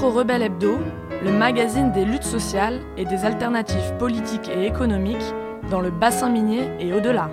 Micro-Rebelle Hebdo, le magazine des luttes sociales et des alternatives politiques et économiques dans le bassin minier et au-delà.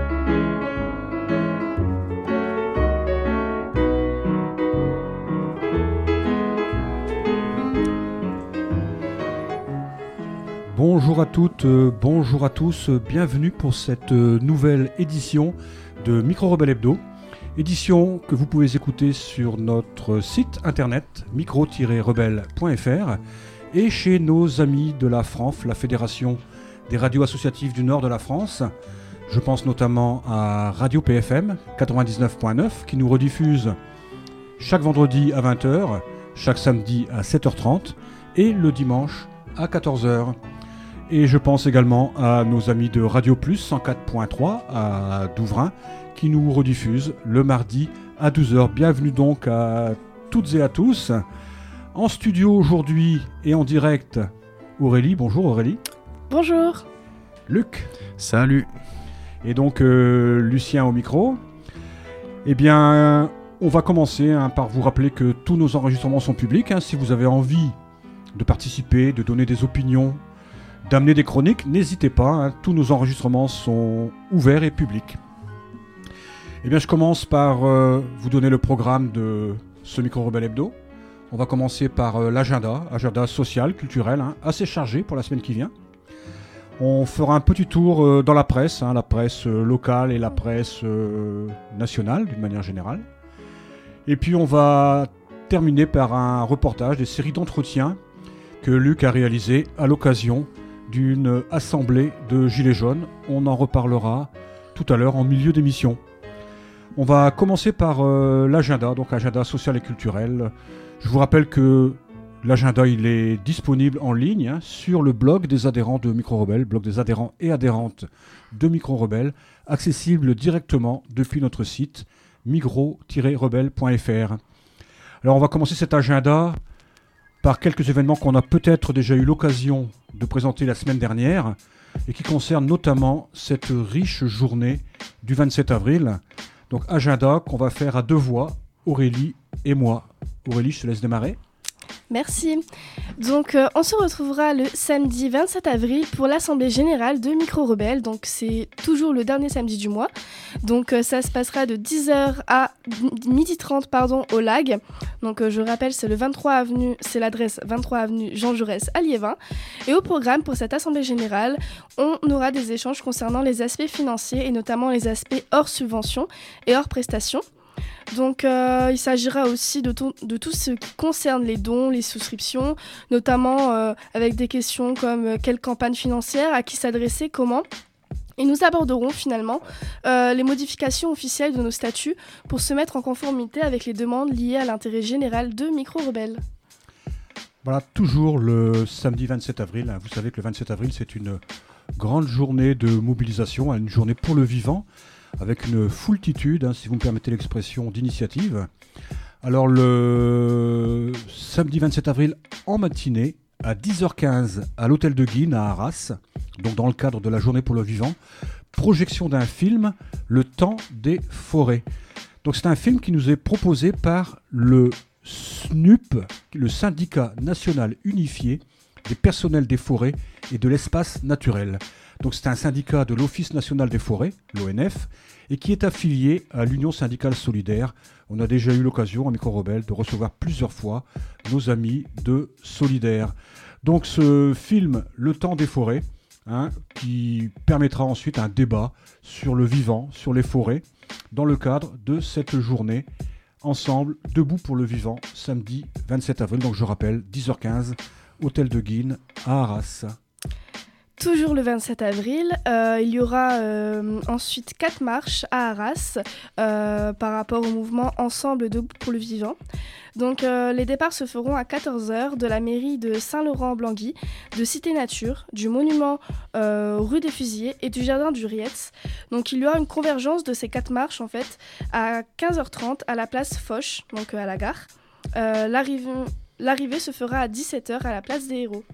Bonjour à toutes, bonjour à tous, bienvenue pour cette nouvelle édition de Micro-Rebelle Hebdo. Édition que vous pouvez écouter sur notre site internet micro-rebelle.fr et chez nos amis de la FRANF, la Fédération des radios associatives du nord de la France. Je pense notamment à Radio PFM 99.9 qui nous rediffuse chaque vendredi à 20h, chaque samedi à 7h30 et le dimanche à 14h. Et je pense également à nos amis de Radio Plus 104.3 à Douvrin qui nous rediffusent le mardi à 12h. Bienvenue donc à toutes et à tous. En studio aujourd'hui et en direct, Aurélie. Bonjour Aurélie. Bonjour. Luc. Salut. Et donc Lucien au micro. Eh bien, on va commencer par vous rappeler que tous nos enregistrements sont publics. Si vous avez envie de participer, de donner des opinions, d'amener des chroniques, n'hésitez pas. Tous nos enregistrements sont ouverts et publics. Eh bien, je commence par vous donner le programme de ce Micro-Rebelle Hebdo. On va commencer par l'agenda social, culturel, assez chargé pour la semaine qui vient. On fera un petit tour dans la presse locale et la presse nationale d'une manière générale. Et puis on va terminer par un reportage des séries d'entretiens que Luc a réalisé à l'occasion d'une assemblée de Gilets jaunes. On en reparlera tout à l'heure en milieu d'émission. On va commencer par l'agenda, donc agenda social et culturel. Je vous rappelle que l'agenda il est disponible en ligne sur le blog des adhérents de Micro-Rebelle, blog des adhérents et adhérentes de Micro-Rebelle, accessible directement depuis notre site micro-rebelle.fr. Alors on va commencer cet agenda par quelques événements qu'on a peut-être déjà eu l'occasion de présenter la semaine dernière et qui concernent notamment cette riche journée du 27 avril. Donc agenda qu'on va faire à deux voix, Aurélie et moi. Aurélie, je te laisse démarrer. Merci. Donc on se retrouvera le samedi 27 avril pour l'Assemblée Générale de Micro-Rebelle. Donc c'est toujours le dernier samedi du mois. Donc ça se passera de 10h à 12h30 au LAG. Donc je rappelle, c'est l'adresse 23 avenue Jean Jaurès à Liévin. Et au programme pour cette Assemblée Générale, on aura des échanges concernant les aspects financiers et notamment les aspects hors subvention et hors prestations. Donc il s'agira aussi de tout ce qui concerne les dons, les souscriptions, notamment avec des questions comme quelle campagne financière, à qui s'adresser, comment. Et nous aborderons finalement les modifications officielles de nos statuts pour se mettre en conformité avec les demandes liées à l'intérêt général de Micro-Rebelle. Voilà, toujours le samedi 27 avril. Vous savez que le 27 avril, c'est une grande journée de mobilisation, une journée pour le vivant, avec une foultitude, si vous me permettez l'expression, d'initiatives. Alors le samedi 27 avril en matinée, à 10h15 à l'hôtel de Guînes à Arras, donc dans le cadre de la journée pour le vivant, projection d'un film, Le temps des forêts. Donc c'est un film qui nous est proposé par le SNUP, le syndicat national unifié des personnels des forêts et de l'espace naturel. Donc c'est un syndicat de l'Office national des forêts, l'ONF, et qui est affilié à l'Union syndicale solidaire. On a déjà eu l'occasion, à Micro-Rebelle, de recevoir plusieurs fois nos amis de Solidaire. Donc ce film, Le temps des forêts, qui permettra ensuite un débat sur le vivant, sur les forêts, dans le cadre de cette journée, ensemble, debout pour le vivant, samedi 27 avril. Donc je rappelle, 10h15, hôtel de Guînes à Arras. Toujours le 27 avril, il y aura ensuite 4 marches à Arras par rapport au mouvement Ensemble debout pour le vivant. Donc les départs se feront à 14h de la mairie de Saint-Laurent-Blangy, de Cité Nature, du monument rue des Fusillés et du jardin du Rietz. Donc il y aura une convergence de ces 4 marches en fait à 15h30 à la place Foch, donc à la gare. L'arrivée se fera à 17h à la place des Héros.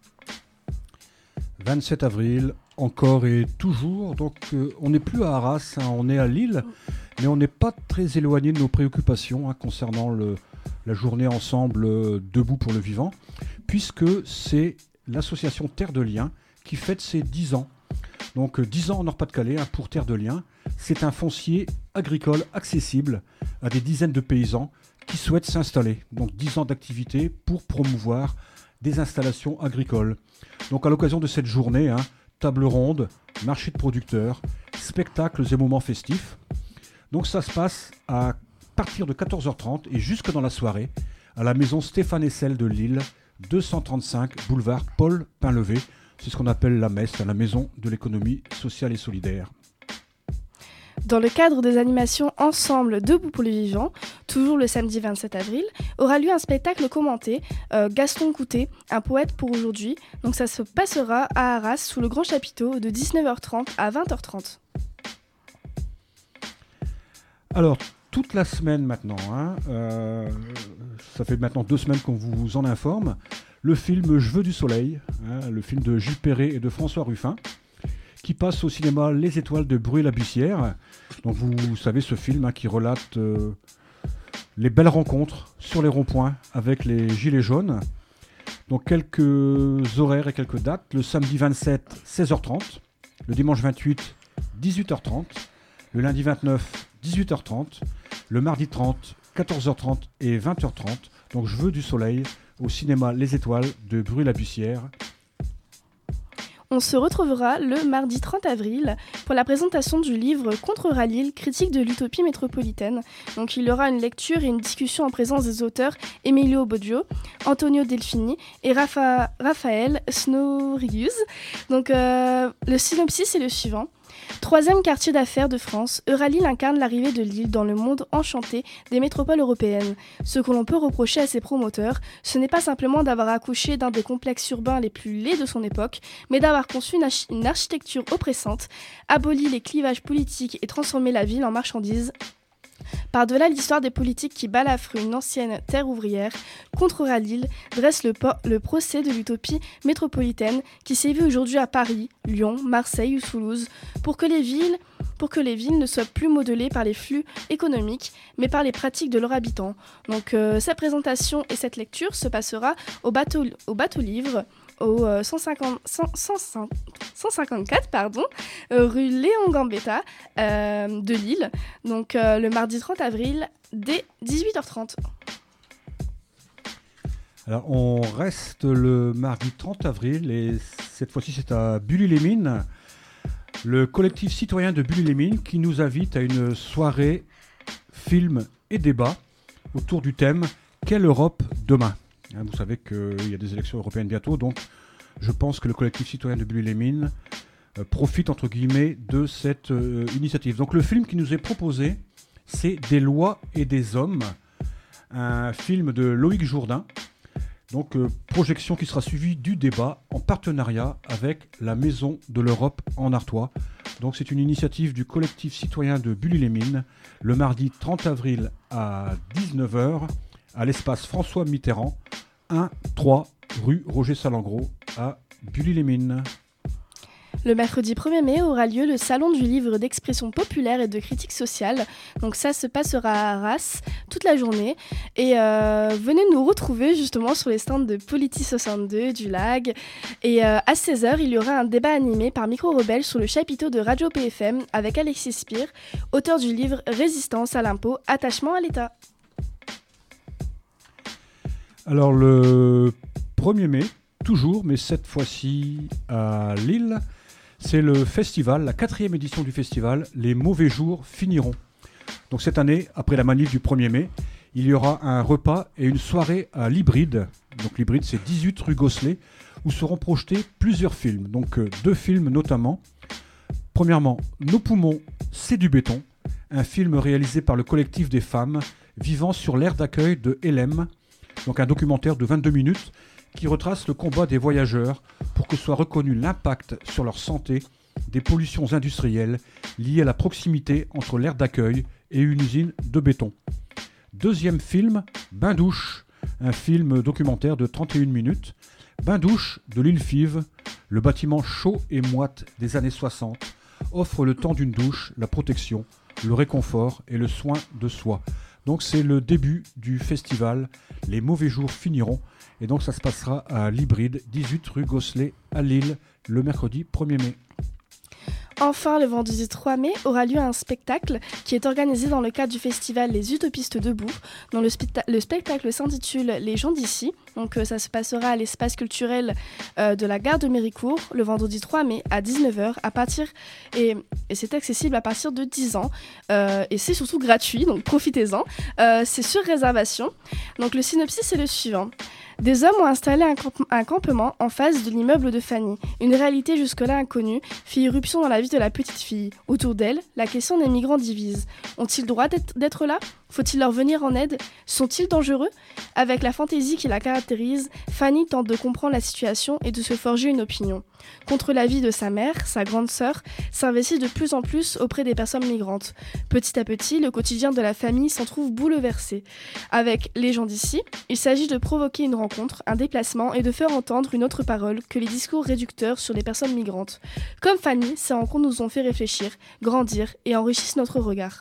27 avril, encore et toujours. Donc on n'est plus à Arras, on est à Lille, mais on n'est pas très éloigné de nos préoccupations concernant la journée ensemble Debout pour le vivant, puisque c'est l'association Terre de Liens qui fête ses 10 ans. Donc 10 ans en Nord-Pas-de-Calais pour Terre de Liens. C'est un foncier agricole accessible à des dizaines de paysans qui souhaitent s'installer. Donc 10 ans d'activité pour promouvoir des installations agricoles. Donc à l'occasion de cette journée, table ronde, marché de producteurs, spectacles et moments festifs. Donc ça se passe à partir de 14h30 et jusque dans la soirée à la maison Stéphane Hessel de Lille, 235 boulevard Paul Painlevé. C'est ce qu'on appelle la MES, la Maison de l'économie sociale et solidaire. Dans le cadre des animations Ensemble Debout pour le vivant, toujours le samedi 27 avril, aura lieu un spectacle commenté, Gaston Coutet, un poète pour aujourd'hui. Donc ça se passera à Arras sous le grand chapiteau de 19h30 à 20h30. Alors, toute la semaine maintenant, ça fait maintenant 2 semaines qu'on vous en informe, le film Je veux du soleil, le film de Jules Perret et de François Ruffin, qui passe au cinéma Les Étoiles de Bruay-la-Bussière. Donc vous savez, ce film qui relate les belles rencontres sur les ronds-points avec les gilets jaunes. Donc quelques horaires et quelques dates. Le samedi 27, 16h30. Le dimanche 28, 18h30. Le lundi 29, 18h30. Le mardi 30, 14h30 et 20h30. Donc Je veux du soleil au cinéma Les Étoiles de Bruay-la-Bussière. On se retrouvera le mardi 30 avril pour la présentation du livre Contre Ralil, critique de l'utopie métropolitaine. Donc il y aura une lecture et une discussion en présence des auteurs Emilio Boggio, Antonio Delfini et Raphaël Snorrius. Donc le synopsis est le suivant. 3e quartier d'affaires de France, Euralil incarne l'arrivée de Lille dans le monde enchanté des métropoles européennes. Ce que l'on peut reprocher à ses promoteurs, ce n'est pas simplement d'avoir accouché d'un des complexes urbains les plus laids de son époque, mais d'avoir conçu une architecture oppressante, aboli les clivages politiques et transformé la ville en marchandise. Par-delà l'histoire des politiques qui balafrent une ancienne terre ouvrière, Contre Ralil dresse le procès de l'utopie métropolitaine qui sévit aujourd'hui à Paris, Lyon, Marseille ou Toulouse, pour que les villes ne soient plus modelées par les flux économiques, mais par les pratiques de leurs habitants. Donc cette présentation et cette lecture se passera au bateau livre, au 154 rue Léon Gambetta de Lille, donc le mardi 30 avril dès 18h30. Alors on reste le mardi 30 avril et cette fois-ci c'est à Bully-les-Mines, le collectif citoyen de Bully-les-Mines qui nous invite à une soirée film et débat autour du thème « Quelle Europe demain ?» Vous savez qu'il y a des élections européennes bientôt, donc je pense que le collectif citoyen de Bully-les-Mines profite entre guillemets de cette initiative. Donc le film qui nous est proposé, c'est Des lois et des hommes, un film de Loïc Jourdain. Donc projection qui sera suivie du débat en partenariat avec la Maison de l'Europe en Artois. Donc c'est une initiative du collectif citoyen de Bully-les-Mines le mardi 30 avril à 19h à l'espace François Mitterrand, 1-3 rue Roger Salengro à Bully-les-Mines. Le mercredi 1er mai aura lieu le salon du livre d'expression populaire et de critique sociale. Donc ça se passera à Arras toute la journée. Et venez nous retrouver justement sur les stands de Politi 62, du LAG. Et à 16h, il y aura un débat animé par Micro Rebelle sur le chapiteau de Radio PFM avec Alexis Spire, auteur du livre Résistance à l'impôt, attachement à l'État. Alors le 1er mai, toujours, mais cette fois-ci à Lille, c'est le festival, la 4e édition du festival, Les Mauvais Jours Finiront. Donc cette année, après la manif du 1er mai, il y aura un repas et une soirée à l'Hybride. Donc l'Hybride, c'est 18 rue Gosselet, où seront projetés plusieurs films. Donc 2 films notamment. Premièrement, Nos poumons, c'est du béton, un film réalisé par le collectif des femmes vivant sur l'aire d'accueil de Hélène. Donc un documentaire de 22 minutes qui retrace le combat des voyageurs pour que soit reconnu l'impact sur leur santé des pollutions industrielles liées à la proximité entre l'aire d'accueil et une usine de béton. Deuxième film, Bain-douche, un film documentaire de 31 minutes. Bain-douche de l'île Five, le bâtiment chaud et moite des années 60, offre le temps d'une douche, la protection, le réconfort et le soin de soi. Donc c'est le début du festival Les Mauvais Jours Finiront. Et donc ça se passera à l'Hybride, 18 rue Gosselet à Lille, le mercredi 1er mai. Enfin, le vendredi 3 mai aura lieu un spectacle qui est organisé dans le cadre du festival Les Utopistes debout, dont le spectacle s'intitule Les gens d'ici. Donc ça se passera à l'espace culturel de la gare de Méricourt le vendredi 3 mai à 19h et c'est accessible à partir de 10 ans et c'est surtout gratuit, donc profitez-en. C'est sur réservation. Donc le synopsis est le suivant. Des hommes ont installé un campement en face de l'immeuble de Fanny. Une réalité jusque-là inconnue fit irruption dans la vie de la petite fille. Autour d'elle, la question des migrants divise. Ont-ils le droit d'être là ? Faut-il leur venir en aide ? Sont-ils dangereux ? Avec la fantaisie qui la caractérise, Fanny tente de comprendre la situation et de se forger une opinion. Contre l'avis de sa mère, sa grande sœur s'investit de plus en plus auprès des personnes migrantes. Petit à petit, le quotidien de la famille s'en trouve bouleversé. Avec Les gens d'ici, il s'agit de provoquer une rencontre, un déplacement et de faire entendre une autre parole que les discours réducteurs sur les personnes migrantes. Comme Fanny, ces rencontres nous ont fait réfléchir, grandir et enrichissent notre regard.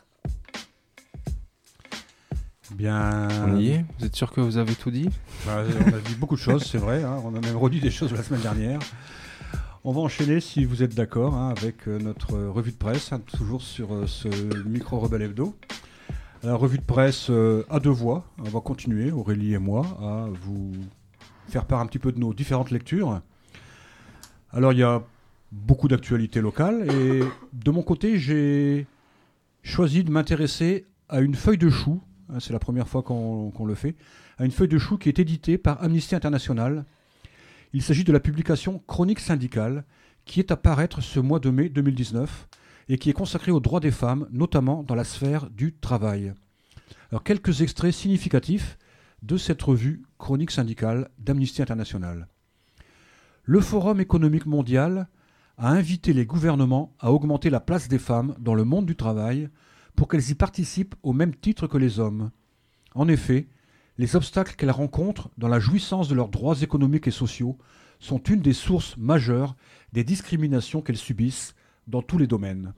Bien. On y est ? Vous êtes sûr que vous avez tout dit ? On a dit beaucoup de choses, c'est vrai. On a même redit des choses la semaine dernière. On va enchaîner, si vous êtes d'accord, avec notre revue de presse, toujours sur ce Micro Rebelle Hebdo. La revue de presse à deux voix. On va continuer, Aurélie et moi, à vous faire part un petit peu de nos différentes lectures. Alors, il y a beaucoup d'actualités locales et de mon côté, j'ai choisi de m'intéresser à une feuille de chou. C'est la première fois qu'on le fait, à une feuille de chou qui est éditée par Amnesty International. Il s'agit de la publication Chronique syndicale qui est à paraître ce mois de mai 2019 et qui est consacrée aux droits des femmes, notamment dans la sphère du travail. Alors, quelques extraits significatifs de cette revue Chronique syndicale d'Amnesty International. Le Forum économique mondial a invité les gouvernements à augmenter la place des femmes dans le monde du travail pour qu'elles y participent au même titre que les hommes. En effet, les obstacles qu'elles rencontrent dans la jouissance de leurs droits économiques et sociaux sont une des sources majeures des discriminations qu'elles subissent dans tous les domaines.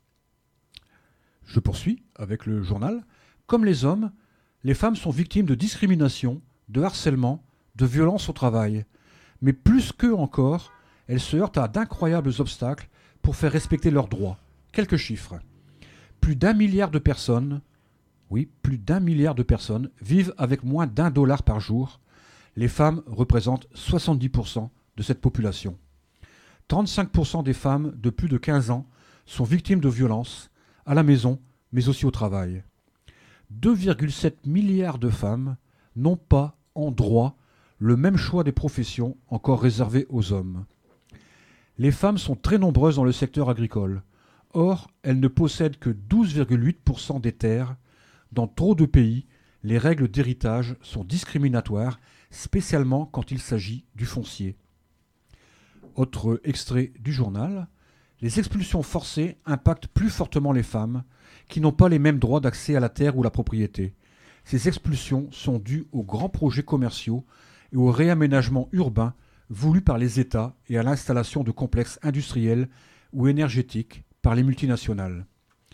Je poursuis avec le journal. Comme les hommes, les femmes sont victimes de discrimination, de harcèlement, de violence au travail. Mais plus qu'eux encore, elles se heurtent à d'incroyables obstacles pour faire respecter leurs droits. Quelques chiffres. Plus d'1 milliard de personnes, vivent avec moins d'$1 par jour. Les femmes représentent 70% de cette population. 35% des femmes de plus de 15 ans sont victimes de violences, à la maison, mais aussi au travail. 2,7 milliards de femmes n'ont pas, en droit, le même choix des professions encore réservées aux hommes. Les femmes sont très nombreuses dans le secteur agricole. Or, elles ne possèdent que 12,8% des terres. Dans trop de pays, les règles d'héritage sont discriminatoires, spécialement quand il s'agit du foncier. Autre extrait du journal. Les expulsions forcées impactent plus fortement les femmes, qui n'ont pas les mêmes droits d'accès à la terre ou la propriété. Ces expulsions sont dues aux grands projets commerciaux et au réaménagement urbain voulu par les États et à l'installation de complexes industriels ou énergétiques par les multinationales.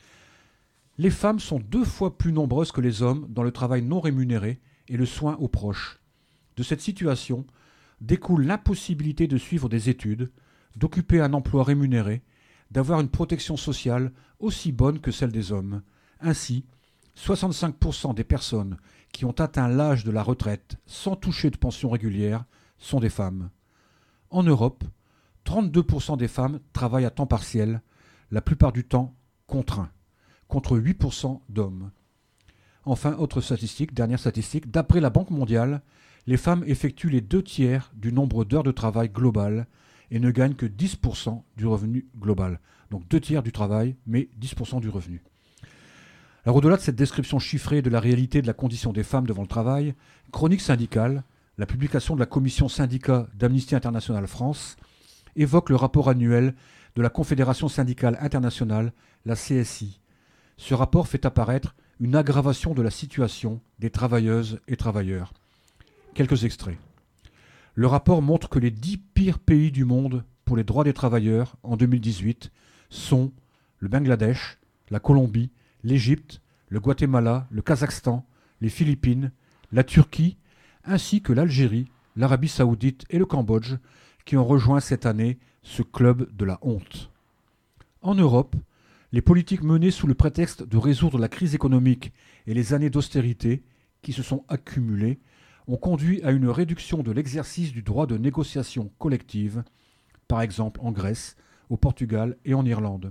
Les femmes sont 2 fois plus nombreuses que les hommes dans le travail non rémunéré et le soin aux proches. De cette situation découle l'impossibilité de suivre des études, d'occuper un emploi rémunéré, d'avoir une protection sociale aussi bonne que celle des hommes. Ainsi, 65% des personnes qui ont atteint l'âge de la retraite sans toucher de pension régulière sont des femmes. En Europe, 32% des femmes travaillent à temps partiel, la plupart du temps contraint, contre 8% d'hommes. Enfin, autre statistique, dernière statistique, d'après la Banque mondiale, les femmes effectuent les 2/3 du nombre d'heures de travail global et ne gagnent que 10% du revenu global. Donc 2/3 du travail, mais 10% du revenu. Alors au-delà de cette description chiffrée de la réalité de la condition des femmes devant le travail, Chronique syndicale, la publication de la commission syndicat d'Amnesty International France, évoque le rapport annuel de la Confédération syndicale internationale, la CSI. Ce rapport fait apparaître une aggravation de la situation des travailleuses et travailleurs. Quelques extraits. Le rapport montre que les 10 pires pays du monde pour les droits des travailleurs en 2018 sont le Bangladesh, la Colombie, l'Égypte, le Guatemala, le Kazakhstan, les Philippines, la Turquie, ainsi que l'Algérie, l'Arabie saoudite et le Cambodge, qui ont rejoint cette année ce club de la honte. En Europe, les politiques menées sous le prétexte de résoudre la crise économique et les années d'austérité qui se sont accumulées ont conduit à une réduction de l'exercice du droit de négociation collective, par exemple en Grèce, au Portugal et en Irlande.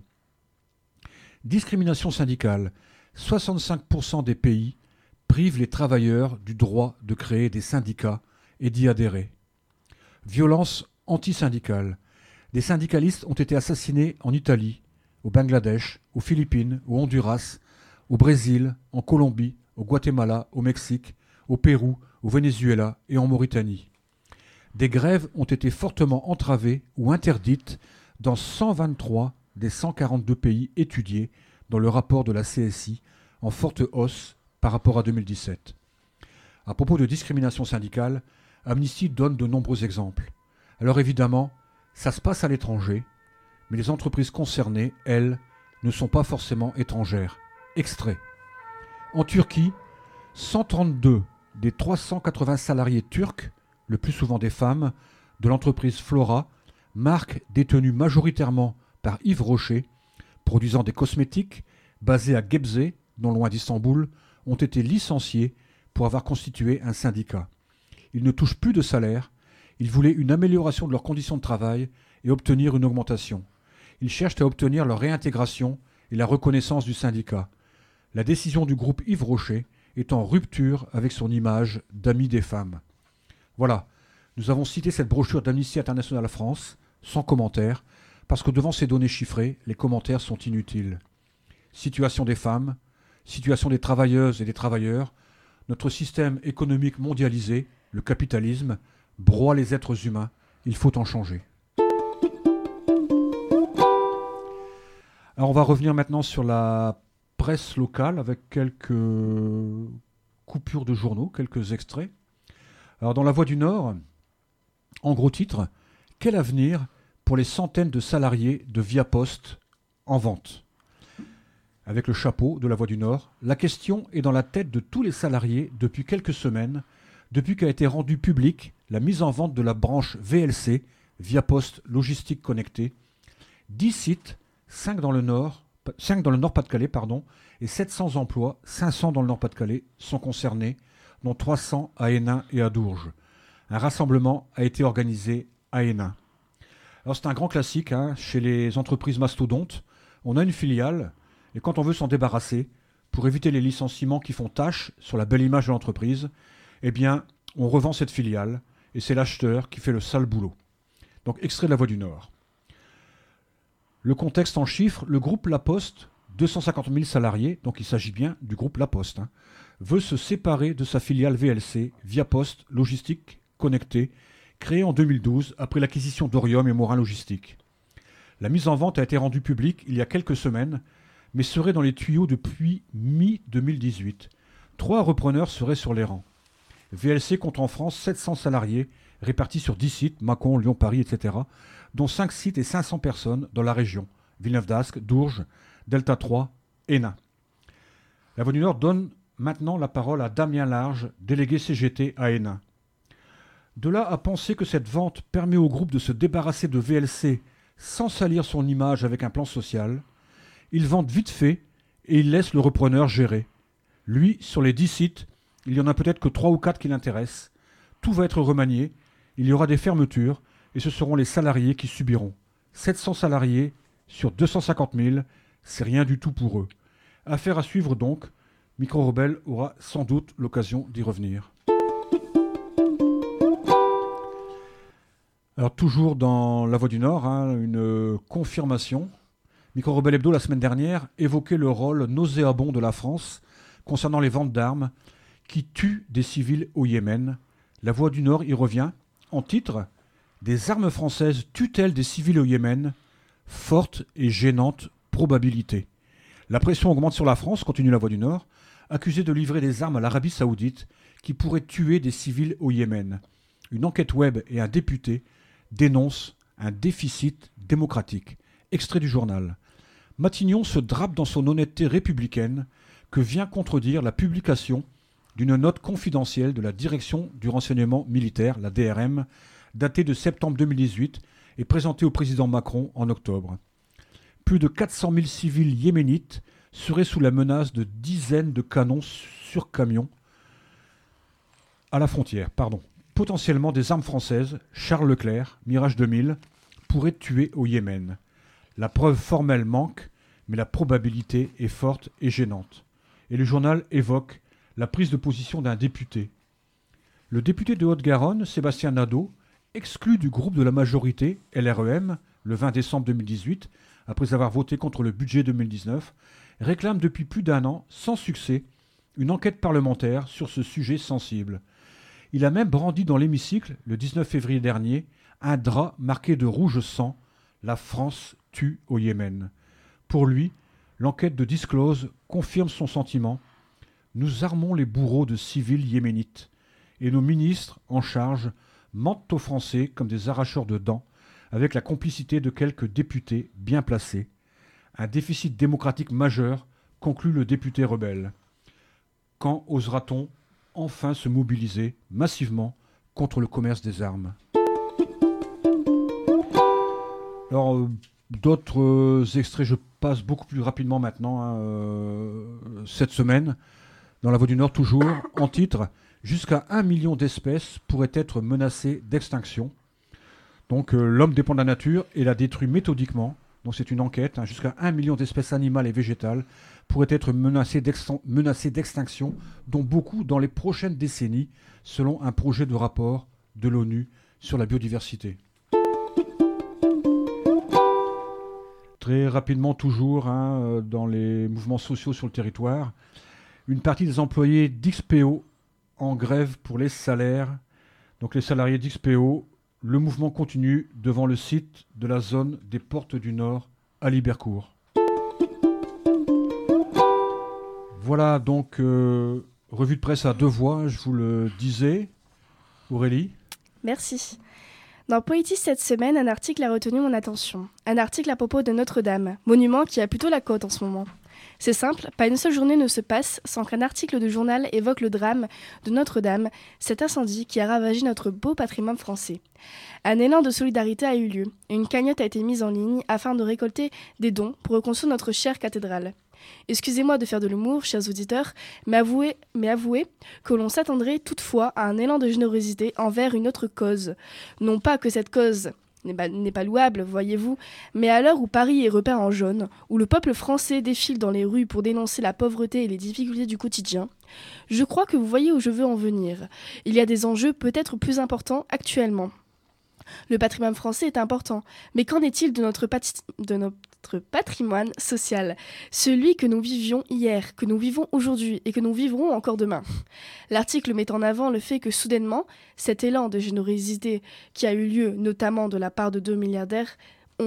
Discrimination syndicale. 65% des pays privent les travailleurs du droit de créer des syndicats et d'y adhérer. Violence antisyndicale. Des syndicalistes ont été assassinés en Italie, au Bangladesh, aux Philippines, au Honduras, au Brésil, en Colombie, au Guatemala, au Mexique, au Pérou, au Venezuela et en Mauritanie. Des grèves ont été fortement entravées ou interdites dans 123 des 142 pays étudiés dans le rapport de la CSI, en forte hausse par rapport à 2017. À propos de discrimination syndicale, Amnesty donne de nombreux exemples. Alors évidemment, ça se passe à l'étranger, mais les entreprises concernées, elles, ne sont pas forcément étrangères. Extrait. En Turquie, 132 des 380 salariés turcs, le plus souvent des femmes, de l'entreprise Flora, marque détenue majoritairement par Yves Rocher, produisant des cosmétiques, basés à Gebze, non loin d'Istanbul, ont été licenciés pour avoir constitué un syndicat. Ils ne touchent plus de salaire, ils voulaient une amélioration de leurs conditions de travail et obtenir une augmentation. Ils cherchent à obtenir leur réintégration et la reconnaissance du syndicat. La décision du groupe Yves Rocher est en rupture avec son image d'ami des femmes. Voilà, nous avons cité cette brochure d'Amnesty International France, sans commentaire, parce que devant ces données chiffrées, les commentaires sont inutiles. Situation des femmes, situation des travailleuses et des travailleurs, notre système économique mondialisé, le capitalisme, broie les êtres humains, il faut en changer. Alors on va revenir maintenant sur la presse locale avec quelques coupures de journaux, quelques extraits. Alors dans La Voix du Nord, en gros titre, quel avenir pour les centaines de salariés de Via Poste en vente? Avec le chapeau de La Voix du Nord, la question est dans la tête de tous les salariés depuis quelques semaines, depuis qu'a été rendue publique la mise en vente de la branche VLC, Via Poste Logistique Connectée. 10 sites, 5 dans le Nord-Pas-de-Calais, et 700 emplois, 500 dans le Nord-Pas-de-Calais, sont concernés, dont 300 à Hénin et à Dourges. Un rassemblement a été organisé à Hénin. Alors c'est un grand classique chez les entreprises mastodontes. On a une filiale, et quand on veut s'en débarrasser, pour éviter les licenciements qui font tache sur la belle image de l'entreprise, eh bien, on revend cette filiale, et c'est l'acheteur qui fait le sale boulot. Donc, extrait de La Voix du Nord. Le contexte en chiffres, le groupe La Poste, 250 000 salariés, donc il s'agit bien du groupe La Poste, veut se séparer de sa filiale VLC, Via Poste Logistique Connectée, créée en 2012 après l'acquisition d'Orium et Morin Logistique. La mise en vente a été rendue publique il y a quelques semaines, mais serait dans les tuyaux depuis mi-2018. 3 repreneurs seraient sur les rangs. VLC compte en France 700 salariés, répartis sur 10 sites, Mâcon, Lyon, Paris, etc., dont 5 sites et 500 personnes dans la région, Villeneuve-d'Ascq, Dourges, Delta 3, Hénin. La Voix du Nord donne maintenant la parole à Damien Large, délégué CGT à Hénin. De là à penser que cette vente permet au groupe de se débarrasser de VLC sans salir son image avec un plan social, ils vendent vite fait et ils laissent le repreneur gérer. Lui, sur les 10 sites, il n'y en a peut-être que 3 ou 4 qui l'intéressent. Tout va être remanié, il y aura des fermetures et ce seront les salariés qui subiront. 700 salariés sur 250 000, c'est rien du tout pour eux. Affaire à suivre donc, Micro Rebelle aura sans doute l'occasion d'y revenir. Alors toujours dans La Voix du Nord, une confirmation. Micro Rebelle Hebdo la semaine dernière évoquait le rôle nauséabond de la France concernant les ventes d'armes qui tuent des civils au Yémen. La Voix du Nord y revient en titre « Des armes françaises tuent-elles des civils au Yémen ? Forte et gênante probabilité ». La pression augmente sur la France, continue La Voix du Nord, accusée de livrer des armes à l'Arabie Saoudite qui pourraient tuer des civils au Yémen. Une enquête web et un député dénoncent un déficit démocratique. Extrait du journal. Matignon se drape dans son honnêteté républicaine que vient contredire la publication d'une note confidentielle de la Direction du renseignement militaire, la DRM, datée de septembre 2018 et présentée au président Macron en octobre. Plus de 400 000 civils yéménites seraient sous la menace de dizaines de canons sur camions à la frontière. Potentiellement des armes françaises, Charles Leclerc, Mirage 2000, pourraient tuer au Yémen. La preuve formelle manque, mais la probabilité est forte et gênante. Et le journal évoque la prise de position d'un député. Le député de Haute-Garonne, Sébastien Nadeau, exclu du groupe de la majorité LREM le 20 décembre 2018, après avoir voté contre le budget 2019, réclame depuis plus d'un an, sans succès, une enquête parlementaire sur ce sujet sensible. Il a même brandi dans l'hémicycle, le 19 février dernier, un drap marqué de rouge sang « La France tue au Yémen ». Pour lui, l'enquête de Disclose confirme son sentiment. Nous armons les bourreaux de civils yéménites et nos ministres en charge mentent aux Français comme des arracheurs de dents avec la complicité de quelques députés bien placés. Un déficit démocratique majeur, conclut le député rebelle. Quand osera-t-on enfin se mobiliser massivement contre le commerce des armes ? Alors, d'autres extraits, je passe beaucoup plus rapidement maintenant, cette semaine, dans la Voix du Nord toujours, en titre, jusqu'à 1 million d'espèces pourraient être menacées d'extinction. Donc l'homme dépend de la nature et la détruit méthodiquement. Donc c'est une enquête, jusqu'à 1 million d'espèces animales et végétales pourraient être menacées d'extinction, dont beaucoup dans les prochaines décennies, selon un projet de rapport de l'ONU sur la biodiversité. Très rapidement toujours, dans les mouvements sociaux sur le territoire, une partie des employés d'XPO en grève pour les salaires. Donc les salariés d'XPO, le mouvement continue devant le site de la zone des Portes du Nord à Libercourt. Voilà donc revue de presse à deux voix, je vous le disais. Aurélie ? Merci. Dans Poétis cette semaine, un article a retenu mon attention. Un article à propos de Notre-Dame, monument qui a plutôt la cote en ce moment. C'est simple, pas une seule journée ne se passe sans qu'un article de journal évoque le drame de Notre-Dame, cet incendie qui a ravagé notre beau patrimoine français. Un élan de solidarité a eu lieu et une cagnotte a été mise en ligne afin de récolter des dons pour reconstruire notre chère cathédrale. Excusez-moi de faire de l'humour, chers auditeurs, mais avouez que l'on s'attendrait toutefois à un élan de générosité envers une autre cause. Non pas que cette cause n'est pas louable, voyez-vous, mais à l'heure où Paris est repeint en jaune, où le peuple français défile dans les rues pour dénoncer la pauvreté et les difficultés du quotidien, je crois que vous voyez où je veux en venir. Il y a des enjeux peut-être plus importants actuellement. Le patrimoine français est important, mais qu'en est-il de notre patrimoine social, celui que nous vivions hier, que nous vivons aujourd'hui et que nous vivrons encore demain. L'article met en avant le fait que soudainement, cet élan de générosité qui a eu lieu notamment de la part de deux milliardaires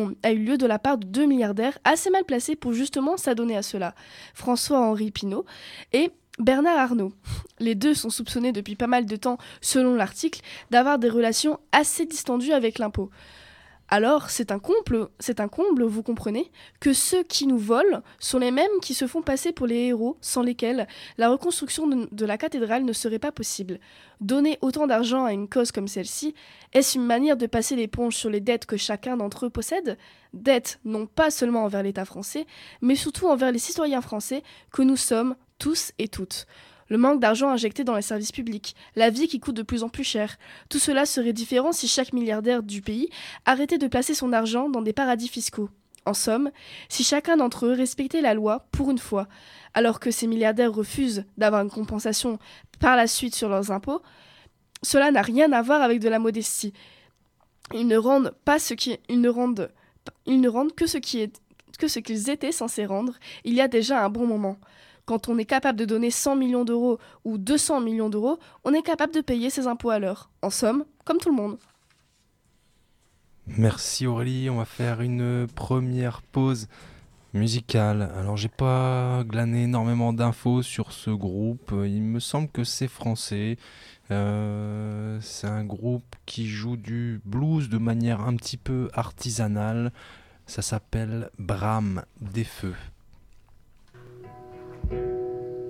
assez mal placés pour justement s'adonner à cela. François-Henri Pinault et Bernard Arnault. Les deux sont soupçonnés depuis pas mal de temps, selon l'article, d'avoir des relations assez distendues avec l'impôt. Alors, c'est un comble, vous comprenez, que ceux qui nous volent sont les mêmes qui se font passer pour les héros, sans lesquels la reconstruction de la cathédrale ne serait pas possible. Donner autant d'argent à une cause comme celle-ci, est-ce une manière de passer l'éponge sur les dettes que chacun d'entre eux possède ? Dettes non pas seulement envers l'État français, mais surtout envers les citoyens français que nous sommes tous et toutes. Le manque d'argent injecté dans les services publics, la vie qui coûte de plus en plus cher. Tout cela serait différent si chaque milliardaire du pays arrêtait de placer son argent dans des paradis fiscaux. En somme, si chacun d'entre eux respectait la loi pour une fois, alors que ces milliardaires refusent d'avoir une compensation par la suite sur leurs impôts, cela n'a rien à voir avec de la modestie. Ils ne rendent que ce qu'ils étaient censés rendre il y a déjà un bon moment. Quand on est capable de donner 100 millions d'euros ou 200 millions d'euros, on est capable de payer ses impôts à l'heure. En somme, comme tout le monde. Merci Aurélie, on va faire une première pause musicale. Alors j'ai pas glané énormément d'infos sur ce groupe, il me semble que c'est français. C'est un groupe qui joue du blues de manière un petit peu artisanale. Ça s'appelle Bram des Feux.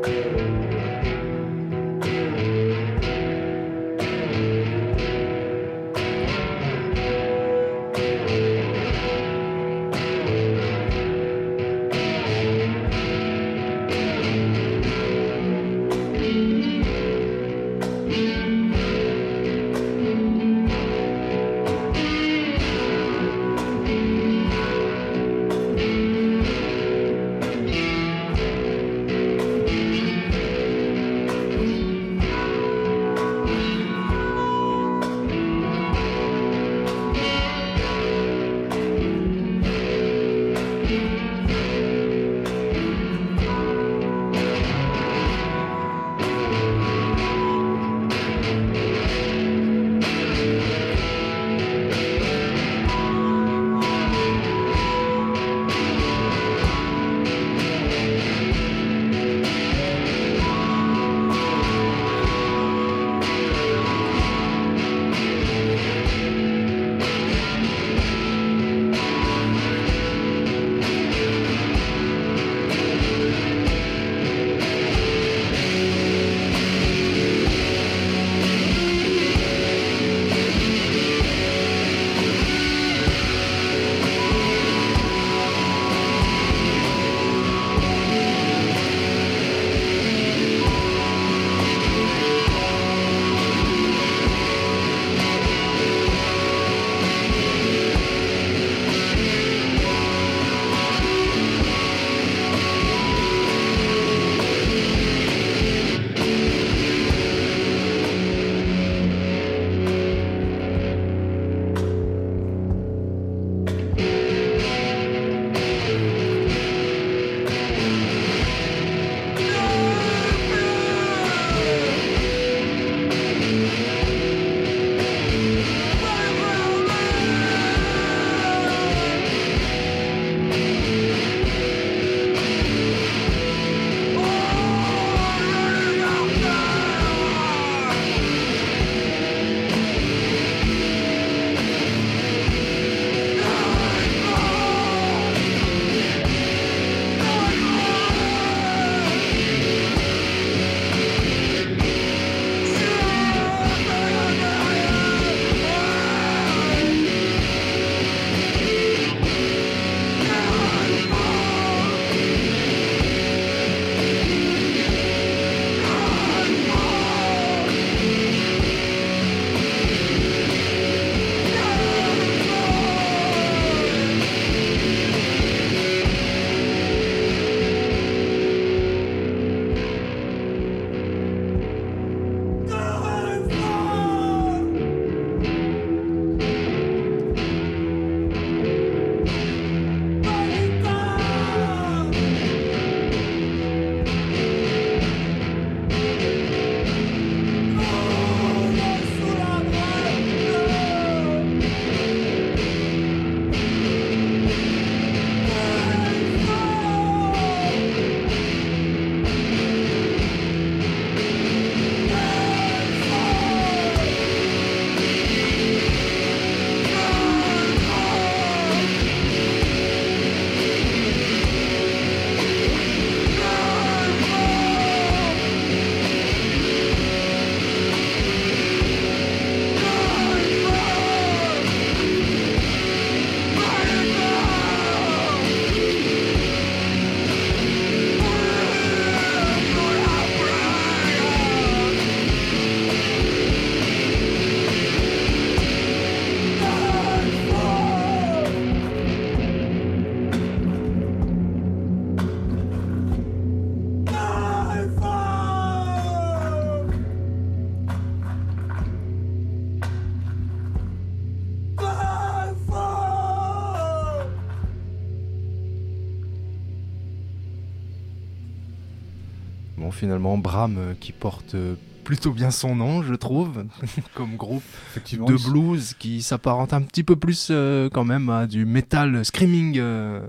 Bon, finalement, Bram qui porte plutôt bien son nom, je trouve, comme groupe de blues qui s'apparente un petit peu plus quand même à du metal, screaming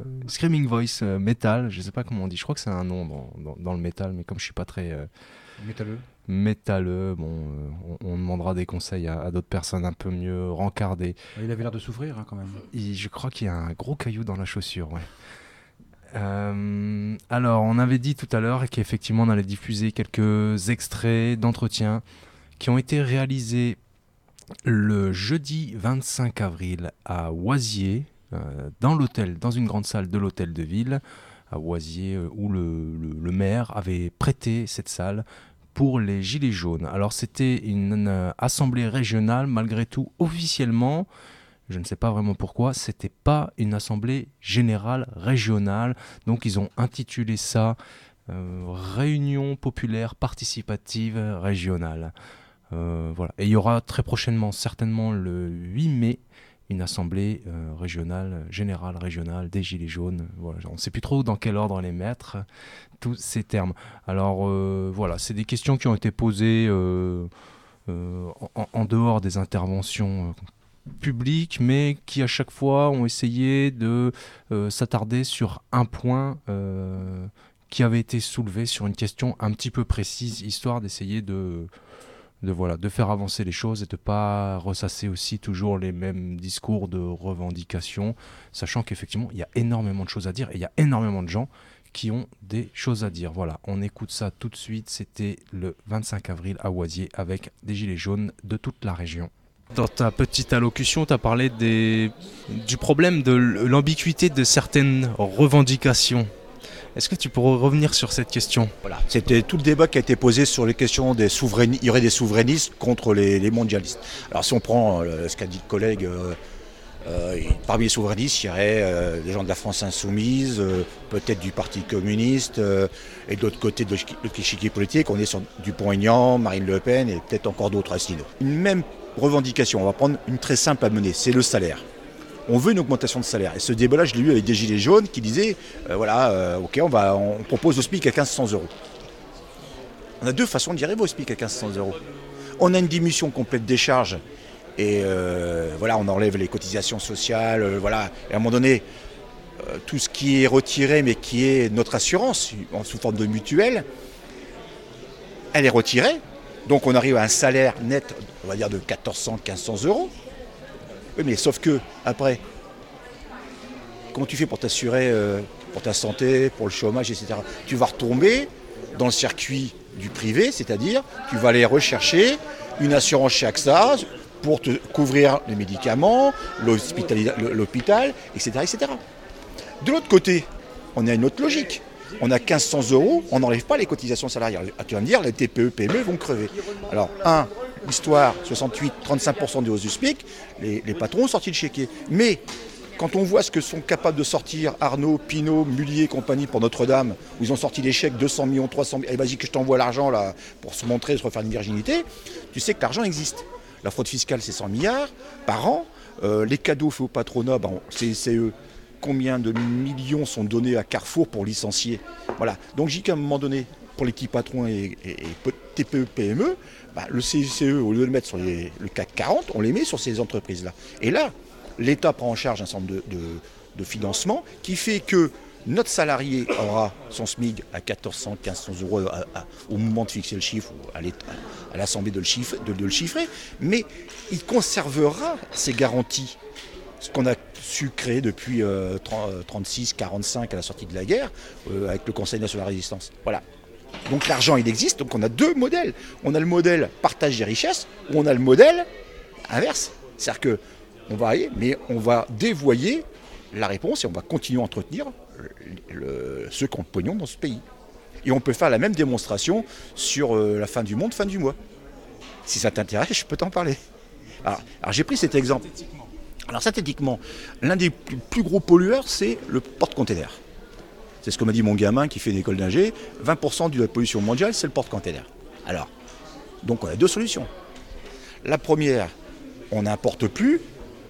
voice metal, je sais pas comment on dit, je crois que c'est un nom dans le metal, mais comme je suis pas très métalleux, bon, on demandera des conseils à d'autres personnes un peu mieux rencardées. Il avait l'air de souffrir quand même. Je crois qu'il y a un gros caillou dans la chaussure, ouais. Alors, on avait dit tout à l'heure qu'effectivement on allait diffuser quelques extraits d'entretiens qui ont été réalisés le jeudi 25 avril à Oisier, dans une grande salle de l'hôtel de ville, à Oisier, où le maire avait prêté cette salle pour les Gilets jaunes. Alors c'était une assemblée régionale, malgré tout, officiellement, je ne sais pas vraiment pourquoi, c'était pas une assemblée générale régionale, donc ils ont intitulé ça Réunion populaire participative régionale. Voilà. Et il y aura très prochainement, certainement le 8 mai, une assemblée générale régionale des Gilets jaunes. Voilà. On ne sait plus trop dans quel ordre les mettre, tous ces termes. Alors voilà, c'est des questions qui ont été posées en dehors des interventions publiques, mais qui à chaque fois ont essayé de s'attarder sur un point qui avait été soulevé, sur une question un petit peu précise, histoire d'essayer de faire avancer les choses et de ne pas ressasser aussi toujours les mêmes discours de revendication, sachant qu'effectivement, il y a énormément de choses à dire et il y a énormément de gens qui ont des choses à dire. Voilà, on écoute ça tout de suite. C'était le 25 avril à Oisier avec des Gilets jaunes de toute la région. Dans ta petite allocution, tu as parlé du problème de l'ambiguïté de certaines revendications. Est-ce que tu pourrais revenir sur cette question ? Voilà, c'était tout le débat qui a été posé sur les questions des souverainistes. Il y aurait des souverainistes contre les mondialistes. Alors si on prend ce qu'a dit le collègue, parmi les souverainistes, il y aurait des gens de la France insoumise, peut-être du Parti communiste, et de l'autre côté de l'échiquier politique, on est sur Dupont-Aignan, Marine Le Pen et peut-être encore d'autres à Asselineau. Une même revendication, on va prendre une très simple à mener, c'est le salaire. On veut une augmentation de salaire. Et ce débat-là, je l'ai eu avec des Gilets jaunes qui disaient, ok, on propose le SMIC à 1 500 €. On a deux façons d'y arriver au SMIC à 1 500 €. On a une diminution complète des charges et on enlève les cotisations sociales, Et à un moment donné, tout ce qui est retiré, mais qui est notre assurance, sous forme de mutuelle, elle est retirée. Donc on arrive à un salaire net, on va dire, de 1400, 1500 €. Oui, mais sauf que, après, comment tu fais pour t'assurer pour ta santé, pour le chômage, etc. Tu vas retomber dans le circuit du privé, c'est-à-dire tu vas aller rechercher une assurance chez AXA pour te couvrir les médicaments, l'hôpital, etc., etc. De l'autre côté, on a une autre logique. On a 1 500 €, on n'enlève pas les cotisations salariales. Tu vas me dire, les TPE, PME vont crever. Alors, l'histoire, 68, 35% de hausse du SMIC, les patrons ont sorti le chéquier. Mais quand on voit ce que sont capables de sortir Arnaud, Pinault, Mullier et compagnie pour Notre-Dame, où ils ont sorti les chèques 200 millions, 300 millions, et vas-y que je t'envoie l'argent là pour se montrer, se refaire une virginité, tu sais que l'argent existe. La fraude fiscale, c'est 100 milliards par an. Les cadeaux faits au patronat, CCE, combien de millions sont donnés à Carrefour pour licencier. Voilà. Donc j'ai qu'à un moment donné, pour les petits patrons et TPE, PME, le CICE, au lieu de le mettre sur le CAC 40, on les met sur ces entreprises-là. Et là, l'État prend en charge un certain nombre de financements qui fait que notre salarié aura son SMIC à 1400, 1500 € au moment de fixer le chiffre, ou à l'Assemblée de le chiffrer, mais il conservera ses garanties. Ce qu'on a su créer depuis 36-45 à la sortie de la guerre, avec le Conseil national de la résistance. Voilà. Donc l'argent, il existe, donc on a deux modèles. On a le modèle partage des richesses, ou on a le modèle inverse. C'est-à-dire qu'on va dévoyer la réponse et on va continuer à entretenir ceux qui ont le pognon dans ce pays. Et on peut faire la même démonstration sur la fin du monde, fin du mois. Si ça t'intéresse, je peux t'en parler. Alors j'ai pris cet exemple. Alors synthétiquement, l'un des plus gros pollueurs, c'est le porte-container. C'est ce que m'a dit mon gamin qui fait une école d'ingé. 20% de la pollution mondiale, c'est le porte-container. Alors, donc on a deux solutions. La première, on n'importe plus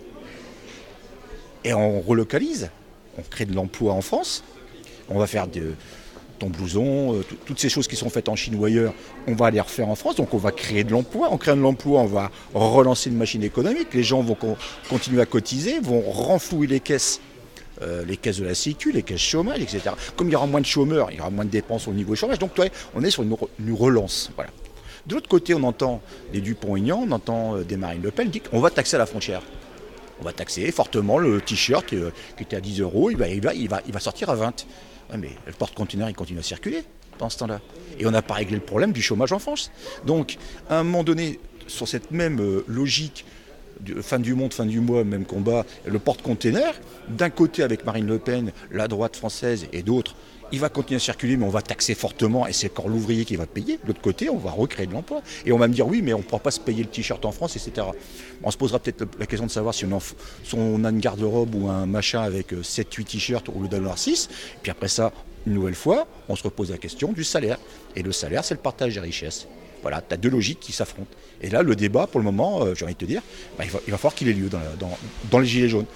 et on relocalise. On crée de l'emploi en France. On va faire ton blouson, toutes ces choses qui sont faites en Chine ou ailleurs, on va les refaire en France, donc on va créer de l'emploi. En créant de l'emploi, on va relancer une machine économique, les gens vont continuer à cotiser, vont renflouer les caisses de la Sécu, les caisses chômage, etc. Comme il y aura moins de chômeurs, il y aura moins de dépenses au niveau du chômage, donc on est sur une relance. Voilà. De l'autre côté, on entend des Dupont-Aignan, on entend des Marine Le Pen, qui disent qu'on va taxer à la frontière. On va taxer fortement le t-shirt qui était à 10 €, il va sortir à 20. Ouais, mais le porte-conteneur, il continue à circuler pendant ce temps-là. Et on n'a pas réglé le problème du chômage en France. Donc, à un moment donné, sur cette même logique, fin du monde, fin du mois, même combat, le porte-conteneur, d'un côté avec Marine Le Pen, la droite française et d'autres, il va continuer à circuler, mais on va taxer fortement, et c'est encore l'ouvrier qui va payer. De l'autre côté, on va recréer de l'emploi. Et on va me dire, oui, mais on ne pourra pas se payer le t-shirt en France, etc. On se posera peut-être la question de savoir si on a une garde-robe ou un machin avec 7-8 t-shirts au lieu d'en avoir 6. Et puis après ça, une nouvelle fois, on se repose la question du salaire. Et le salaire, c'est le partage des richesses. Voilà, tu as deux logiques qui s'affrontent. Et là, le débat, pour le moment, j'ai envie de te dire, il va falloir qu'il ait lieu dans les Gilets jaunes.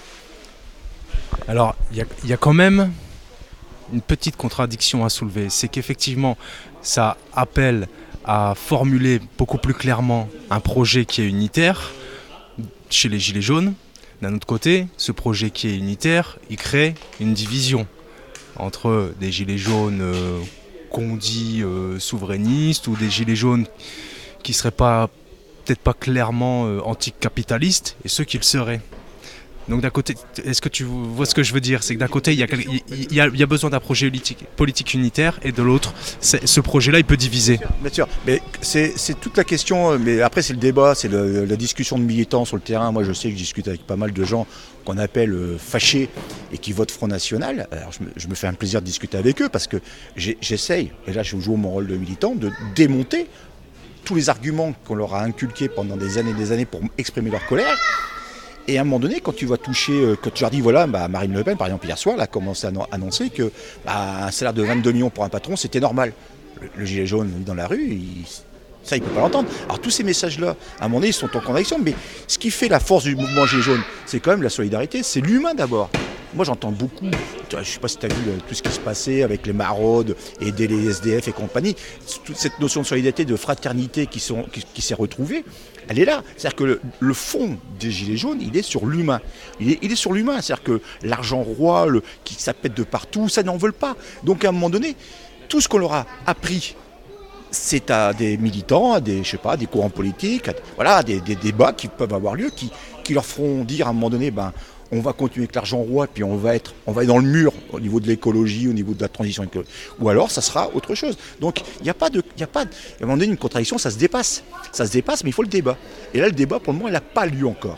Alors, il y a quand même une petite contradiction à soulever. C'est qu'effectivement, ça appelle à formuler beaucoup plus clairement un projet qui est unitaire chez les Gilets jaunes. D'un autre côté, ce projet qui est unitaire, il crée une division entre des Gilets jaunes qu'on dit souverainistes ou des Gilets jaunes qui ne seraient peut-être pas clairement anticapitalistes et ceux qui le seraient. Donc d'un côté, est-ce que tu vois ce que je veux dire? C'est que d'un côté, il y a besoin d'un projet politique unitaire et de l'autre, ce projet-là, il peut diviser. Bien sûr, mais c'est toute la question, mais après c'est le débat, c'est la discussion de militants sur le terrain. Moi je sais que je discute avec pas mal de gens qu'on appelle fâchés et qui votent Front National. Alors je me fais un plaisir de discuter avec eux parce que j'essaye, et là je joue mon rôle de militant, de démonter tous les arguments qu'on leur a inculqués pendant des années pour exprimer leur colère. Et à un moment donné, quand tu vas toucher, quand tu leur dis, voilà, Marine Le Pen, par exemple, hier soir, elle a commencé à annoncer que un salaire de 22 millions pour un patron, c'était normal. Le gilet jaune dans la rue, ça, il ne peut pas l'entendre. Alors tous ces messages-là, à un moment donné, ils sont en contradiction. Mais ce qui fait la force du mouvement gilet jaune, c'est quand même la solidarité, c'est l'humain d'abord. Moi, j'entends beaucoup, je ne sais pas si tu as vu tout ce qui se passait avec les maraudes, aider les SDF et compagnie. Toute cette notion de solidarité, de fraternité qui s'est retrouvée, elle est là. C'est-à-dire que le fond des Gilets jaunes, il est sur l'humain. Il est sur l'humain. C'est-à-dire que l'argent roi, qui s'appète de partout, ça n'en veulent pas. Donc à un moment donné, tout ce qu'on leur a appris, c'est à des militants, à des courants politiques, à des débats qui peuvent avoir lieu, qui leur feront dire à un moment donné, on va continuer avec l'argent roi, puis on va être dans le mur au niveau de l'écologie, au niveau de la transition écologique. Ou alors, ça sera autre chose. Donc, il n'y a pas à un moment donné, une contradiction, ça se dépasse. Ça se dépasse, mais il faut le débat. Et là, le débat, pour le moment, il n'a pas lieu encore.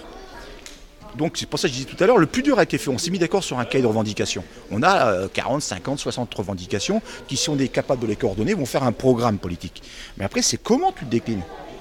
Donc, c'est pour ça que je disais tout à l'heure, le plus dur a été fait. On s'est mis d'accord sur un cahier de revendications. On a 40, 50, 60 revendications qui, si on est capable de les coordonner, vont faire un programme politique. Mais après, c'est comment tu le déclines.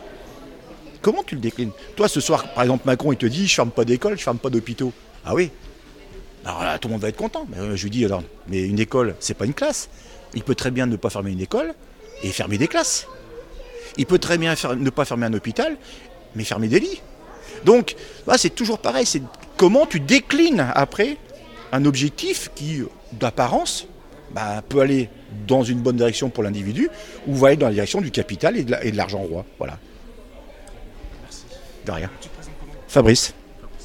Comment tu le déclines? Toi, ce soir, par exemple, Macron, il te dit, je ferme pas d'école, je ferme pas d'hôpitaux. Ah oui. Alors là, tout le monde va être content. Mais je lui dis, alors, mais une école, c'est pas une classe. Il peut très bien ne pas fermer une école et fermer des classes. Il peut très bien ne pas fermer un hôpital, mais fermer des lits. Donc, c'est toujours pareil. C'est comment tu déclines après un objectif qui, d'apparence, peut aller dans une bonne direction pour l'individu ou va aller dans la direction du capital et de l'argent roi. Voilà. Merci. De rien. Fabrice.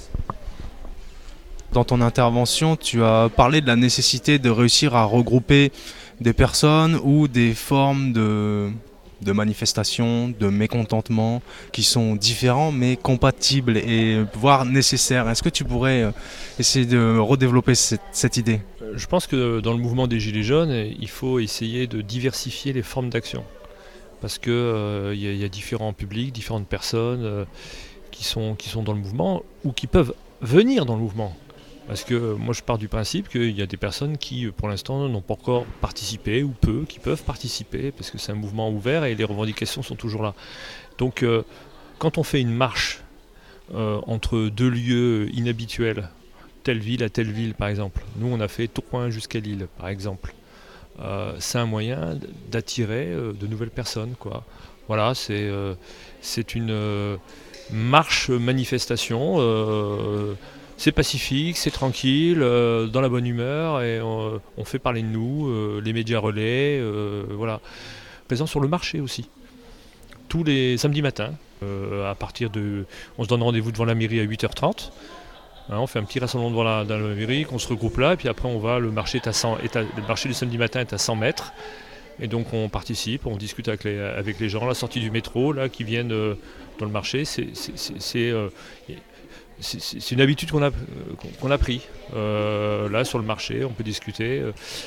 Dans ton intervention, tu as parlé de la nécessité de réussir à regrouper des personnes ou des formes de manifestations, de mécontentement qui sont différents mais compatibles et voire nécessaires. Est-ce que tu pourrais essayer de redévelopper cette idée? Je pense que dans le mouvement des Gilets jaunes, il faut essayer de diversifier les formes d'action. Parce qu'il y a différents publics, différentes personnes qui sont dans le mouvement ou qui peuvent venir dans le mouvement. Parce que moi je pars du principe qu'il y a des personnes qui pour l'instant n'ont pas encore participé ou peu, qui peuvent participer parce que c'est un mouvement ouvert et les revendications sont toujours là. Donc quand on fait une marche entre deux lieux inhabituels, telle ville à telle ville par exemple, nous on a fait Tourcoing jusqu'à Lille par exemple, c'est un moyen d'attirer de nouvelles personnes, quoi. Voilà, c'est une marche manifestation. C'est pacifique, c'est tranquille, dans la bonne humeur et on fait parler de nous, les médias relais, voilà. Présent sur le marché aussi. Tous les samedis matins, on se donne rendez-vous devant la mairie à 8h30. On fait un petit rassemblement devant la mairie, on se regroupe là, et puis après le marché le marché du samedi matin est à 100 mètres. Et donc on participe, on discute avec les gens, la sortie du métro, là, qui viennent dans le marché. c'est une habitude qu'on a pris. Là, sur le marché, on peut discuter.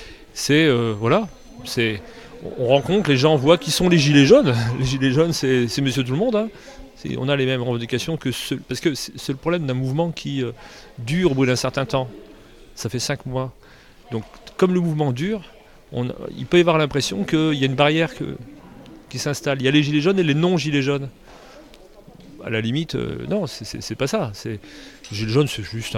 On rencontre, les gens voient qui sont les gilets jaunes. Les gilets jaunes, c'est monsieur tout le monde. Hein. On a les mêmes revendications que ceux... Parce que c'est le problème d'un mouvement qui dure au bout d'un certain temps. Ça fait 5 mois. Donc, comme le mouvement dure, il peut y avoir l'impression qu'il y a une barrière qui s'installe. Il y a les gilets jaunes et les non-gilets jaunes. À la limite, non, c'est pas ça. Les gilets jaunes, c'est juste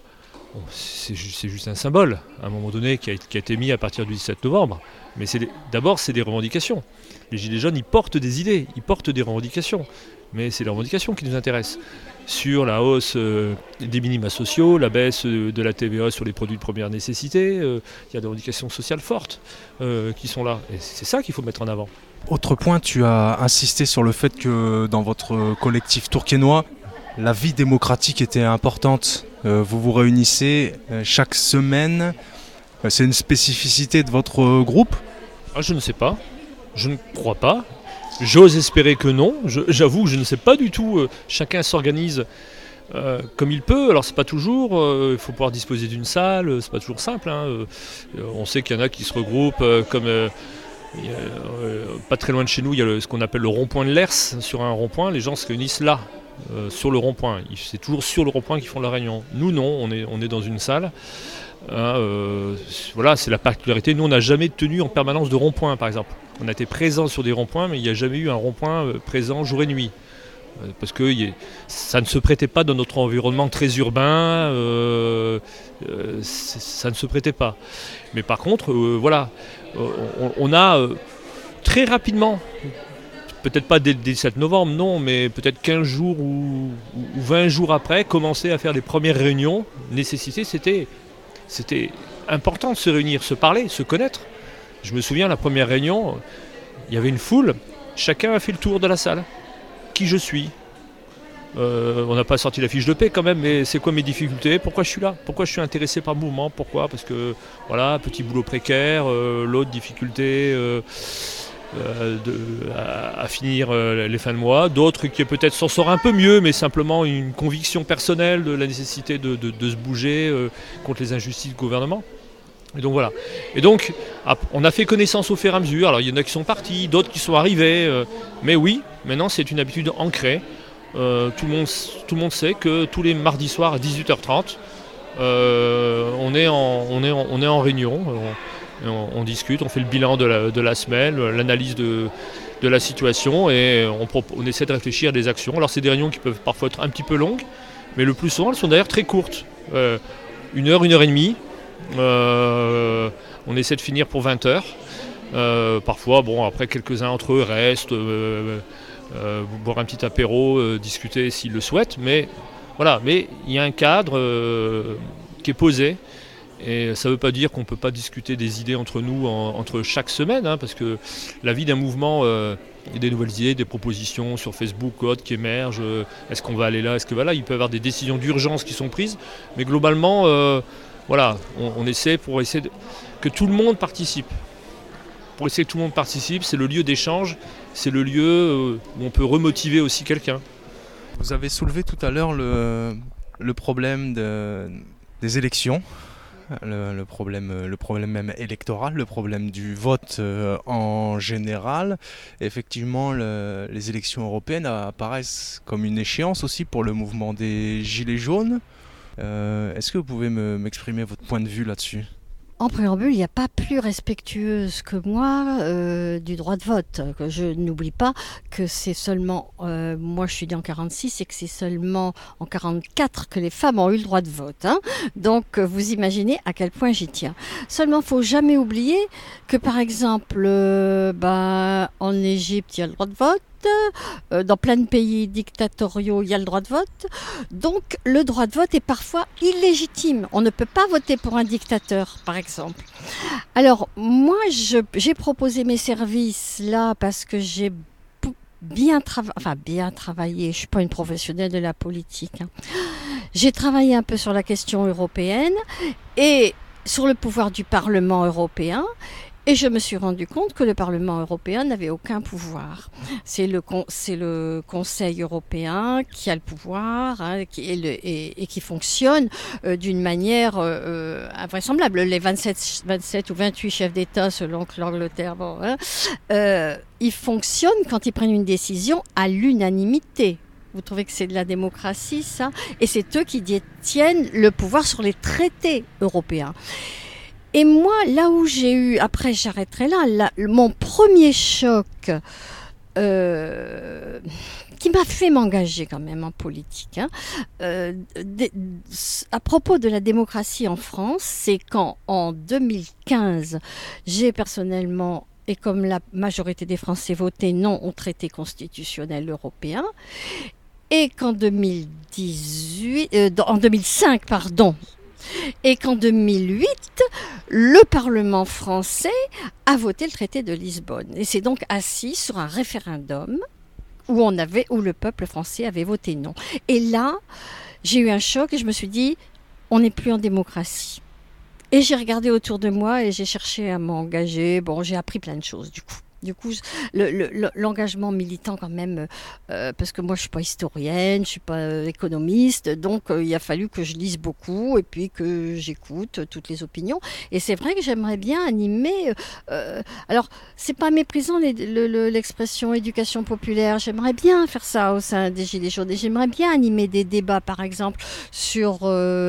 un symbole, à un moment donné, qui a été mis à partir du 17 novembre. Mais d'abord, c'est des revendications. Les gilets jaunes, ils portent des idées, ils portent des revendications. Mais c'est les revendications qui nous intéressent. Sur la hausse des minima sociaux, la baisse de la TVA sur les produits de première nécessité, il y a des revendications sociales fortes qui sont là. Et c'est ça qu'il faut mettre en avant. Autre point, tu as insisté sur le fait que dans votre collectif tourquenois, la vie démocratique était importante. Vous vous réunissez chaque semaine. C'est une spécificité de votre groupe ? Je ne sais pas. Je ne crois pas. J'ose espérer que non. J'avoue que je ne sais pas du tout. Chacun s'organise comme il peut. Alors c'est pas toujours. Il faut pouvoir disposer d'une salle. C'est pas toujours simple. Hein. On sait qu'il y en a qui se regroupent comme... pas très loin de chez nous, il y a ce qu'on appelle le rond-point de Lers. Sur un rond-point, les gens se réunissent là, sur le rond-point. C'est toujours sur le rond-point qu'ils font la réunion. Nous, non, on est dans une salle. Voilà, c'est la particularité. Nous, on n'a jamais tenu en permanence de rond-point, par exemple. On a été présents sur des ronds-points, mais il n'y a jamais eu un rond-point présent jour et nuit. Parce que ça ne se prêtait pas dans notre environnement très urbain, ça ne se prêtait pas. Mais par contre, voilà, on a très rapidement, peut-être pas dès le 17 novembre, non, mais peut-être 15 jours ou 20 jours après, commencé à faire les premières réunions. Nécessité, c'était important de se réunir, se parler, se connaître. Je me souviens, la première réunion, il y avait une foule, chacun a fait le tour de la salle. Qui je suis. On n'a pas sorti la fiche de paix quand même, mais c'est quoi mes difficultés ? Pourquoi je suis là ? Pourquoi je suis intéressé par le mouvement ? Pourquoi ? Parce que, voilà, petit boulot précaire, l'autre difficulté à finir les fins de mois, d'autres qui peut-être s'en sortent un peu mieux, mais simplement une conviction personnelle de la nécessité de se bouger contre les injustices du gouvernement. Et donc voilà. Et donc, on a fait connaissance au fur et à mesure. Alors il y en a qui sont partis, d'autres qui sont arrivés. Mais oui, maintenant c'est une habitude ancrée. Tout le monde sait que tous les mardis soirs à 18h30, on est en réunion. On discute, on fait le bilan de la semaine, l'analyse de la situation et on essaie de réfléchir à des actions. Alors c'est des réunions qui peuvent parfois être un petit peu longues, mais le plus souvent elles sont d'ailleurs très courtes. 1 heure, 1 heure et demie. On essaie de finir pour 20h. Parfois, après quelques-uns entre eux restent, boire un petit apéro, discuter s'ils le souhaitent. Mais voilà, mais il y a un cadre qui est posé. Et ça ne veut pas dire qu'on ne peut pas discuter des idées entre nous entre chaque semaine, hein, parce que la vie d'un mouvement, il y a des nouvelles idées, des propositions sur Facebook ou autres qui émergent. Est-ce qu'on va aller là ? Est-ce que voilà ? Il peut y avoir des décisions d'urgence qui sont prises. Mais globalement, voilà, on essaie que tout le monde participe. Pour essayer que tout le monde participe, c'est le lieu d'échange, c'est le lieu où on peut remotiver aussi quelqu'un. Vous avez soulevé tout à l'heure le problème des élections, le problème même électoral, le problème du vote en général. Effectivement, les élections européennes apparaissent comme une échéance aussi pour le mouvement des Gilets jaunes. Est-ce que vous pouvez m'exprimer votre point de vue là-dessus ? En préambule, il n'y a pas plus respectueuse que moi du droit de vote. Que je n'oublie pas que c'est seulement, moi je suis née en 1946 et que c'est seulement en 1944 que les femmes ont eu le droit de vote. Hein. Donc vous imaginez à quel point j'y tiens. Seulement, il ne faut jamais oublier que par exemple, en Égypte, il y a le droit de vote. Dans plein de pays dictatoriaux, il y a le droit de vote. Donc, le droit de vote est parfois illégitime. On ne peut pas voter pour un dictateur, par exemple. Alors, moi, j'ai proposé mes services là parce que j'ai bien travaillé. Je ne suis pas une professionnelle de la politique. Hein. J'ai travaillé un peu sur la question européenne et sur le pouvoir du Parlement européen. Et je me suis rendu compte que le Parlement européen n'avait aucun pouvoir. C'est le Conseil européen qui a le pouvoir, hein, et qui fonctionne d'une manière invraisemblable. Les 27 ou 28 chefs d'État, selon que l'Angleterre, ils fonctionnent quand ils prennent une décision à l'unanimité. Vous trouvez que c'est de la démocratie, ça? Et c'est eux qui détiennent le pouvoir sur les traités européens. Et moi, là où j'ai eu, après j'arrêterai là, mon premier choc qui m'a fait m'engager quand même en politique, hein, à propos de la démocratie en France, c'est quand en 2015, j'ai personnellement, et comme la majorité des Français, voté non au traité constitutionnel européen, et qu'en 2005, et qu'en 2008, le Parlement français a voté le traité de Lisbonne. Et c'est donc assis sur un référendum où le peuple français avait voté non. Et là, j'ai eu un choc et je me suis dit, on n'est plus en démocratie. Et j'ai regardé autour de moi et j'ai cherché à m'engager. Bon, j'ai appris plein de choses du coup. L'engagement militant quand même, parce que moi je suis pas historienne, je suis pas économiste, donc il a fallu que je lise beaucoup et puis que j'écoute toutes les opinions. Et c'est vrai que j'aimerais bien animer. Alors c'est pas méprisant l'expression éducation populaire. J'aimerais bien faire ça au sein des Gilets jaunes. Et j'aimerais bien animer des débats, par exemple, sur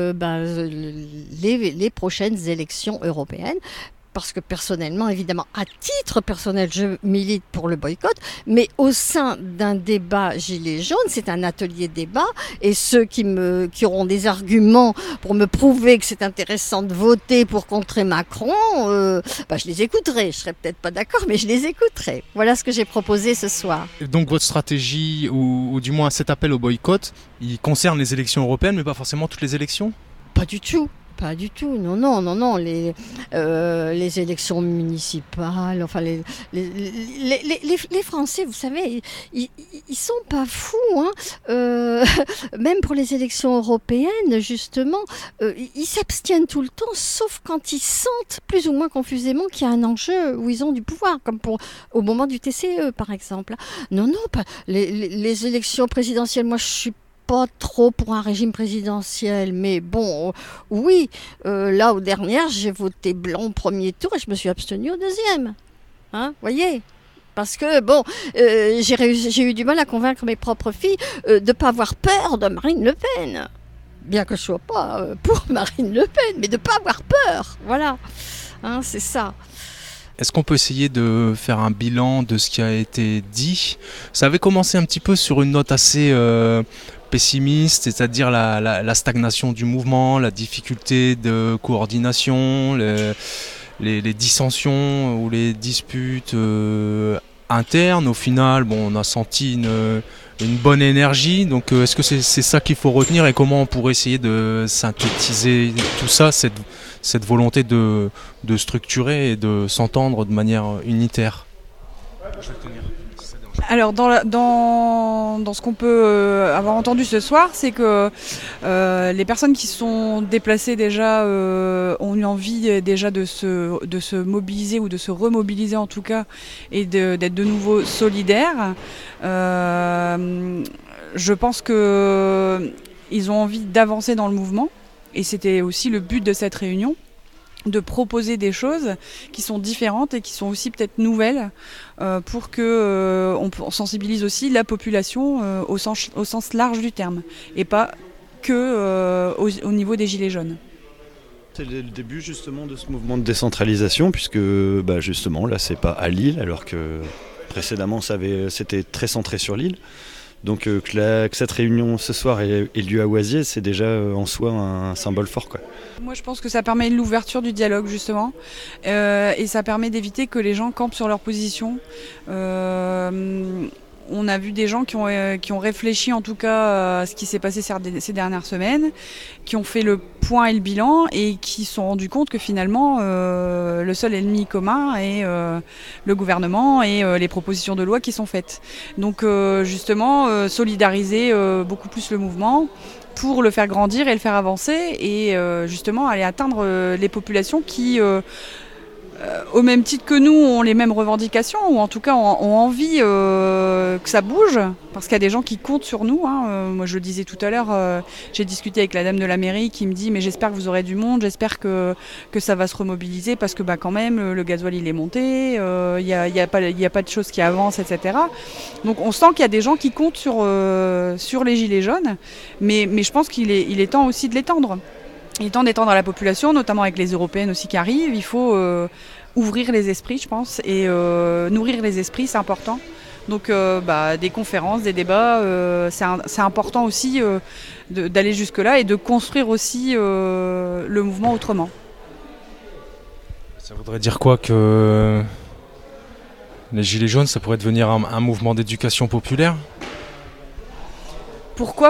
les prochaines élections européennes. Parce que personnellement, évidemment, à titre personnel, je milite pour le boycott, mais au sein d'un débat Gilets jaunes, c'est un atelier débat, et ceux qui auront des arguments pour me prouver que c'est intéressant de voter pour contrer Macron, je les écouterai. Je serai peut-être pas d'accord, mais je les écouterai. Voilà ce que j'ai proposé ce soir. Donc votre stratégie, ou du moins cet appel au boycott, il concerne les élections européennes, mais pas forcément toutes les élections ? Pas du tout. Pas du tout, non. Les élections municipales, enfin les Français, vous savez, ils sont pas fous, hein. Même pour les élections européennes, justement, ils s'abstiennent tout le temps, sauf quand ils sentent plus ou moins confusément qu'il y a un enjeu où ils ont du pouvoir, comme au moment du TCE, par exemple. Non, pas les élections présidentielles. Moi, je suis pas trop pour un régime présidentiel, mais bon, oui, là, aux dernières, j'ai voté blanc au premier tour et je me suis abstenue au deuxième. Hein, voyez ? Parce que, j'ai eu du mal à convaincre mes propres filles de ne pas avoir peur de Marine Le Pen. Bien que je ne sois pas pour Marine Le Pen, mais de ne pas avoir peur. Voilà, hein, c'est ça. Est-ce qu'on peut essayer de faire un bilan de ce qui a été dit ? Ça avait commencé un petit peu sur une note assez pessimiste, c'est-à-dire la stagnation du mouvement, la difficulté de coordination, les dissensions ou les disputes internes. Au final, on a senti une bonne énergie. Donc est-ce que c'est ça qu'il faut retenir, et comment on pourrait essayer de synthétiser tout ça, cette volonté de structurer et de s'entendre de manière unitaire ? Alors dans ce qu'on peut avoir entendu ce soir, c'est que les personnes qui sont déplacées déjà ont eu envie déjà de se mobiliser, ou de se remobiliser en tout cas, et d'être de nouveau solidaires. Je pense qu'ils ont envie d'avancer dans le mouvement, et c'était aussi le but de cette réunion, de proposer des choses qui sont différentes et qui sont aussi peut-être nouvelles, pour que on sensibilise aussi la population au sens large du terme, et pas que au niveau des Gilets jaunes. C'est le début justement de ce mouvement de décentralisation, puisque justement là c'est pas à Lille, alors que précédemment c'était très centré sur Lille. Donc que cette réunion ce soir ait lieu à Oisiez, c'est déjà en soi un symbole fort, quoi. Moi je pense que ça permet l'ouverture du dialogue justement, et ça permet d'éviter que les gens campent sur leur position. On a vu des gens qui ont réfléchi en tout cas à ce qui s'est passé ces dernières semaines, qui ont fait le point et le bilan, et qui se sont rendus compte que finalement le seul ennemi commun est le gouvernement et les propositions de loi qui sont faites. Donc justement solidariser beaucoup plus le mouvement pour le faire grandir et le faire avancer, et justement aller atteindre les populations qui au même titre que nous, ont les mêmes revendications, ou en tout cas ont envie que ça bouge, parce qu'il y a des gens qui comptent sur nous. Moi, je le disais tout à l'heure, j'ai discuté avec la dame de la mairie qui me dit « mais j'espère que vous aurez du monde, j'espère que ça va se remobiliser, parce que quand même, le gasoil il est monté, il n'y a pas de choses qui avancent, etc. » Donc on sent qu'il y a des gens qui comptent sur les gilets jaunes, mais je pense qu'il est temps aussi de l'étendre. Il est temps d'étendre à la population, notamment avec les européennes aussi qui arrivent. Il faut ouvrir les esprits, je pense, et nourrir les esprits, c'est important. Donc des conférences, des débats, c'est important aussi d'aller jusque-là et de construire aussi le mouvement autrement. Ça voudrait dire quoi que les Gilets jaunes, ça pourrait devenir un mouvement d'éducation populaire ? Pourquoi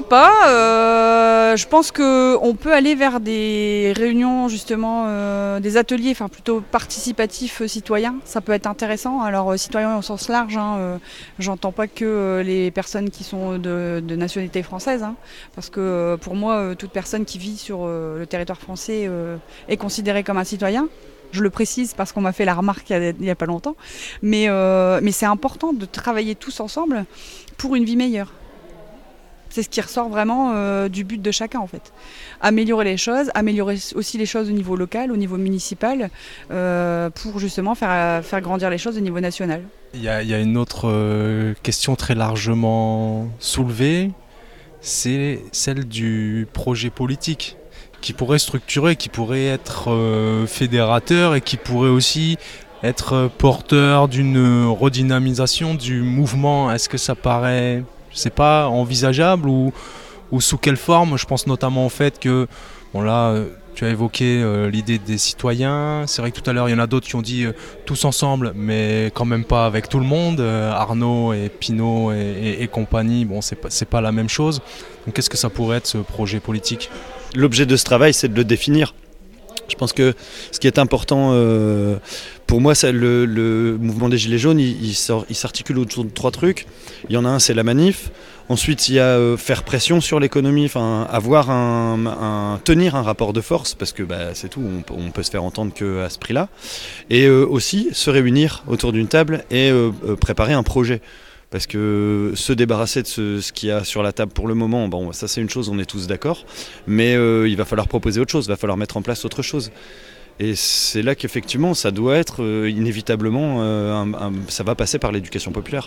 pas je pense qu'on peut aller vers des réunions, justement, des ateliers, enfin plutôt participatifs citoyens. Ça peut être intéressant. Alors, citoyens au sens large, j'entends pas que les personnes qui sont de nationalité française. Parce que pour moi, toute personne qui vit sur le territoire français est considérée comme un citoyen. Je le précise parce qu'on m'a fait la remarque il n'y a pas longtemps. Mais c'est important de travailler tous ensemble pour une vie meilleure. C'est ce qui ressort vraiment du but de chacun, en fait. Améliorer les choses, améliorer aussi les choses au niveau local, au niveau municipal, pour justement faire grandir les choses au niveau national. Il y a une autre question très largement soulevée, c'est celle du projet politique, qui pourrait structurer, qui pourrait être fédérateur et qui pourrait aussi être porteur d'une redynamisation du mouvement. Est-ce que ça paraît... c'est pas envisageable ou sous quelle forme? Je pense notamment au fait que, bon là, tu as évoqué l'idée des citoyens. C'est vrai que tout à l'heure, il y en a d'autres qui ont dit tous ensemble, mais quand même pas avec tout le monde. Arnaud et Pinot et compagnie, bon, c'est pas la même chose. Donc qu'est-ce que ça pourrait être, ce projet politique? L'objet de ce travail, c'est de le définir. Je pense que ce qui est important pour moi, le mouvement des Gilets jaunes, il s'articule autour de 3 trucs. Il y en a un, c'est la manif. Ensuite, il y a faire pression sur l'économie, avoir tenir un rapport de force, parce que c'est tout, on peut se faire entendre qu'à ce prix-là. Et aussi se réunir autour d'une table et préparer un projet. Parce que se débarrasser de ce qu'il y a sur la table pour le moment, bon, ça c'est une chose, on est tous d'accord, mais il va falloir proposer autre chose, il va falloir mettre en place autre chose. Et c'est là qu'effectivement, ça doit être inévitablement, ça va passer par l'éducation populaire.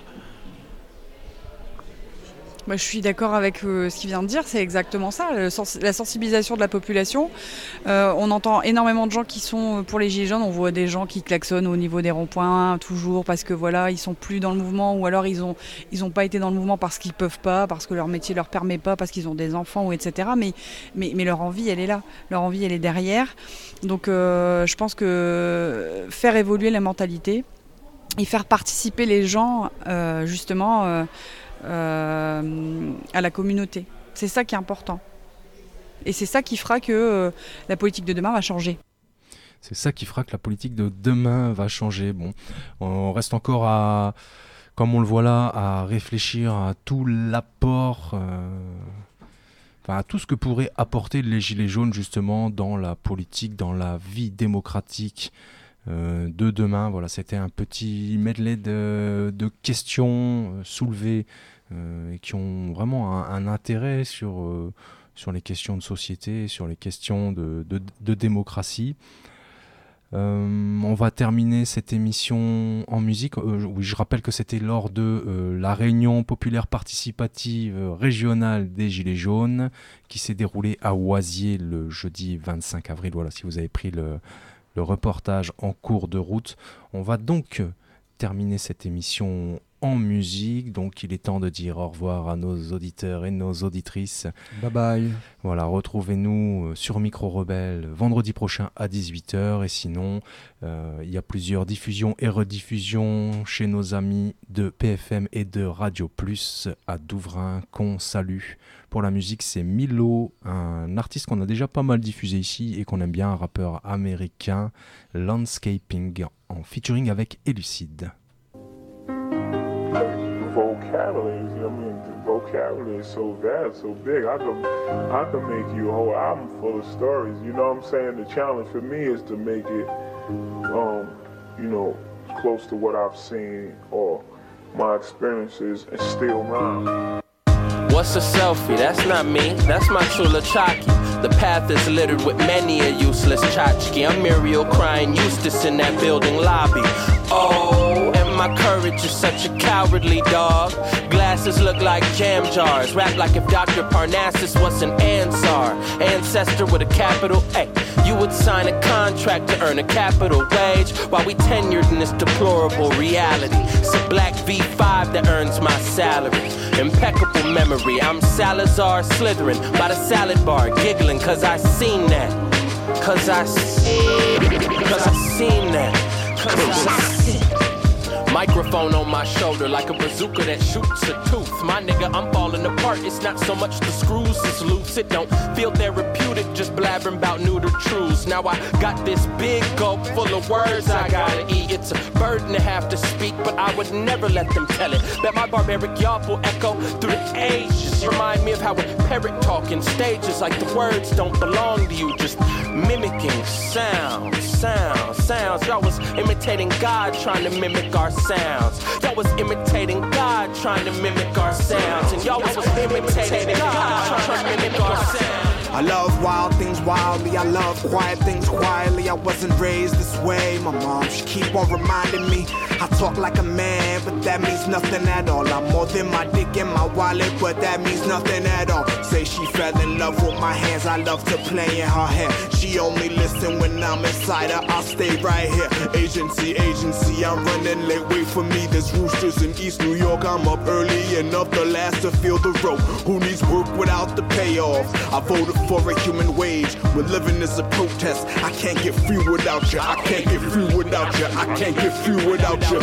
Je suis d'accord avec ce qu'il vient de dire, c'est exactement ça, la sensibilisation de la population. On entend énormément de gens qui sont pour les Gilets jaunes, on voit des gens qui klaxonnent au niveau des ronds-points, toujours parce que voilà, ils sont plus dans le mouvement, ou alors ils ont pas été dans le mouvement parce qu'ils peuvent pas, parce que leur métier leur permet pas, parce qu'ils ont des enfants, ou etc. Mais leur envie, elle est là, leur envie, elle est derrière. Donc je pense que faire évoluer la mentalité et faire participer les gens, justement... à la communauté. C'est ça qui est important. Et c'est ça qui fera que la politique de demain va changer. C'est ça qui fera que la politique de demain va changer. Bon, on reste encore à, comme on le voit là, à réfléchir à tout l'apport, à tout ce que pourraient apporter les Gilets jaunes justement dans la politique, dans la vie démocratique de demain. Voilà, c'était un petit medley de questions soulevées et qui ont vraiment un intérêt sur les questions de société, sur les questions de démocratie. On va terminer cette émission en musique. Oui, je rappelle que c'était lors de la réunion populaire participative régionale des Gilets jaunes qui s'est déroulée à Oisier le jeudi 25 avril. Voilà, si vous avez pris le reportage en cours de route. On va donc terminer cette émission en musique, donc il est temps de dire au revoir à nos auditeurs et nos auditrices. Bye bye. Voilà, retrouvez-nous sur Micro Rebelle vendredi prochain à 18h, et sinon il y a plusieurs diffusions et rediffusions chez nos amis de PFM et de Radio Plus à Douvrin, qu'on salue. Pour la musique, c'est Milo, un artiste qu'on a déjà pas mal diffusé ici et qu'on aime bien, un rappeur américain, Landscaping, en featuring avec Elucide. Vocabulary, the vocabulary is so vast, so big. I can make you a whole album full of stories. You know what I'm saying? The challenge for me is to make it close to what I've seen or my experiences and still rhyme. What's a selfie? That's not me, that's my Chula Chaki. The path is littered with many a useless tchotchke. I'm Muriel crying Eustace in that building lobby. Oh, and my courage is such a cowardly dog. Glasses look like jam jars. Rap like if Dr. Parnassus was an Ansar. Ancestor with a capital A. You would sign a contract to earn a capital wage while we tenured in this deplorable reality. It's a black V5 that earns my salary. Impeccable memory, I'm Salazar slithering by the salad bar, giggling cause I seen that. Cause I seen that. Microphone on my shoulder like a bazooka that shoots a tooth. My nigga, I'm falling apart. It's not so much the screws that's loose. It don't feel therapeutic just blabbering about neuter truths. Now I got this big gulp full of words I gotta eat. It's a burden to have to speak, but I would never let them tell it. Bet my barbaric yawp will echo through the ages. Remind me of how a parrot talk in stages like the words don't belong to you. Just mimicking sounds. Y'all was imitating God trying to mimic our sounds. Y'all was imitating God trying to mimic our sounds. And y'all was imitating God trying to mimic our sounds. I love wild things wildly, I love quiet things quietly. I wasn't raised this way, my mom, she keep on reminding me I talk like a man, but that means nothing at all. I'm more than my dick and my wallet, but that means nothing at all. Say she fell in love with my hands, I love to play in her hair. She only listen when I'm inside her, I'll stay right here. Agency, I'm running late, wait for me. There's roosters in East New York, I'm up early enough, the last to feel the rope. Who needs work without the payoff? I voted for a human wage, when living is a protest. I can't get free without you, I can't get free without you, I can't get free without you.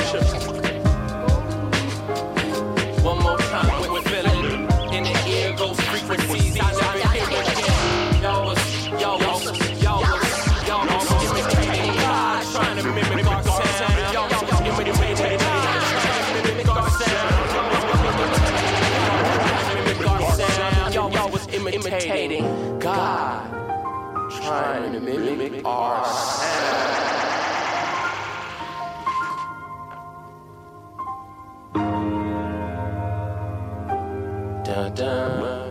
One more time with feeling in the ear goes frequencies I never hear again. Y'all was imitating God, trying to mimic our sound. Y'all was imitating God, trying to mimic our sound. Y'all was imitating God, trying to mimic our sound. Dun, dun.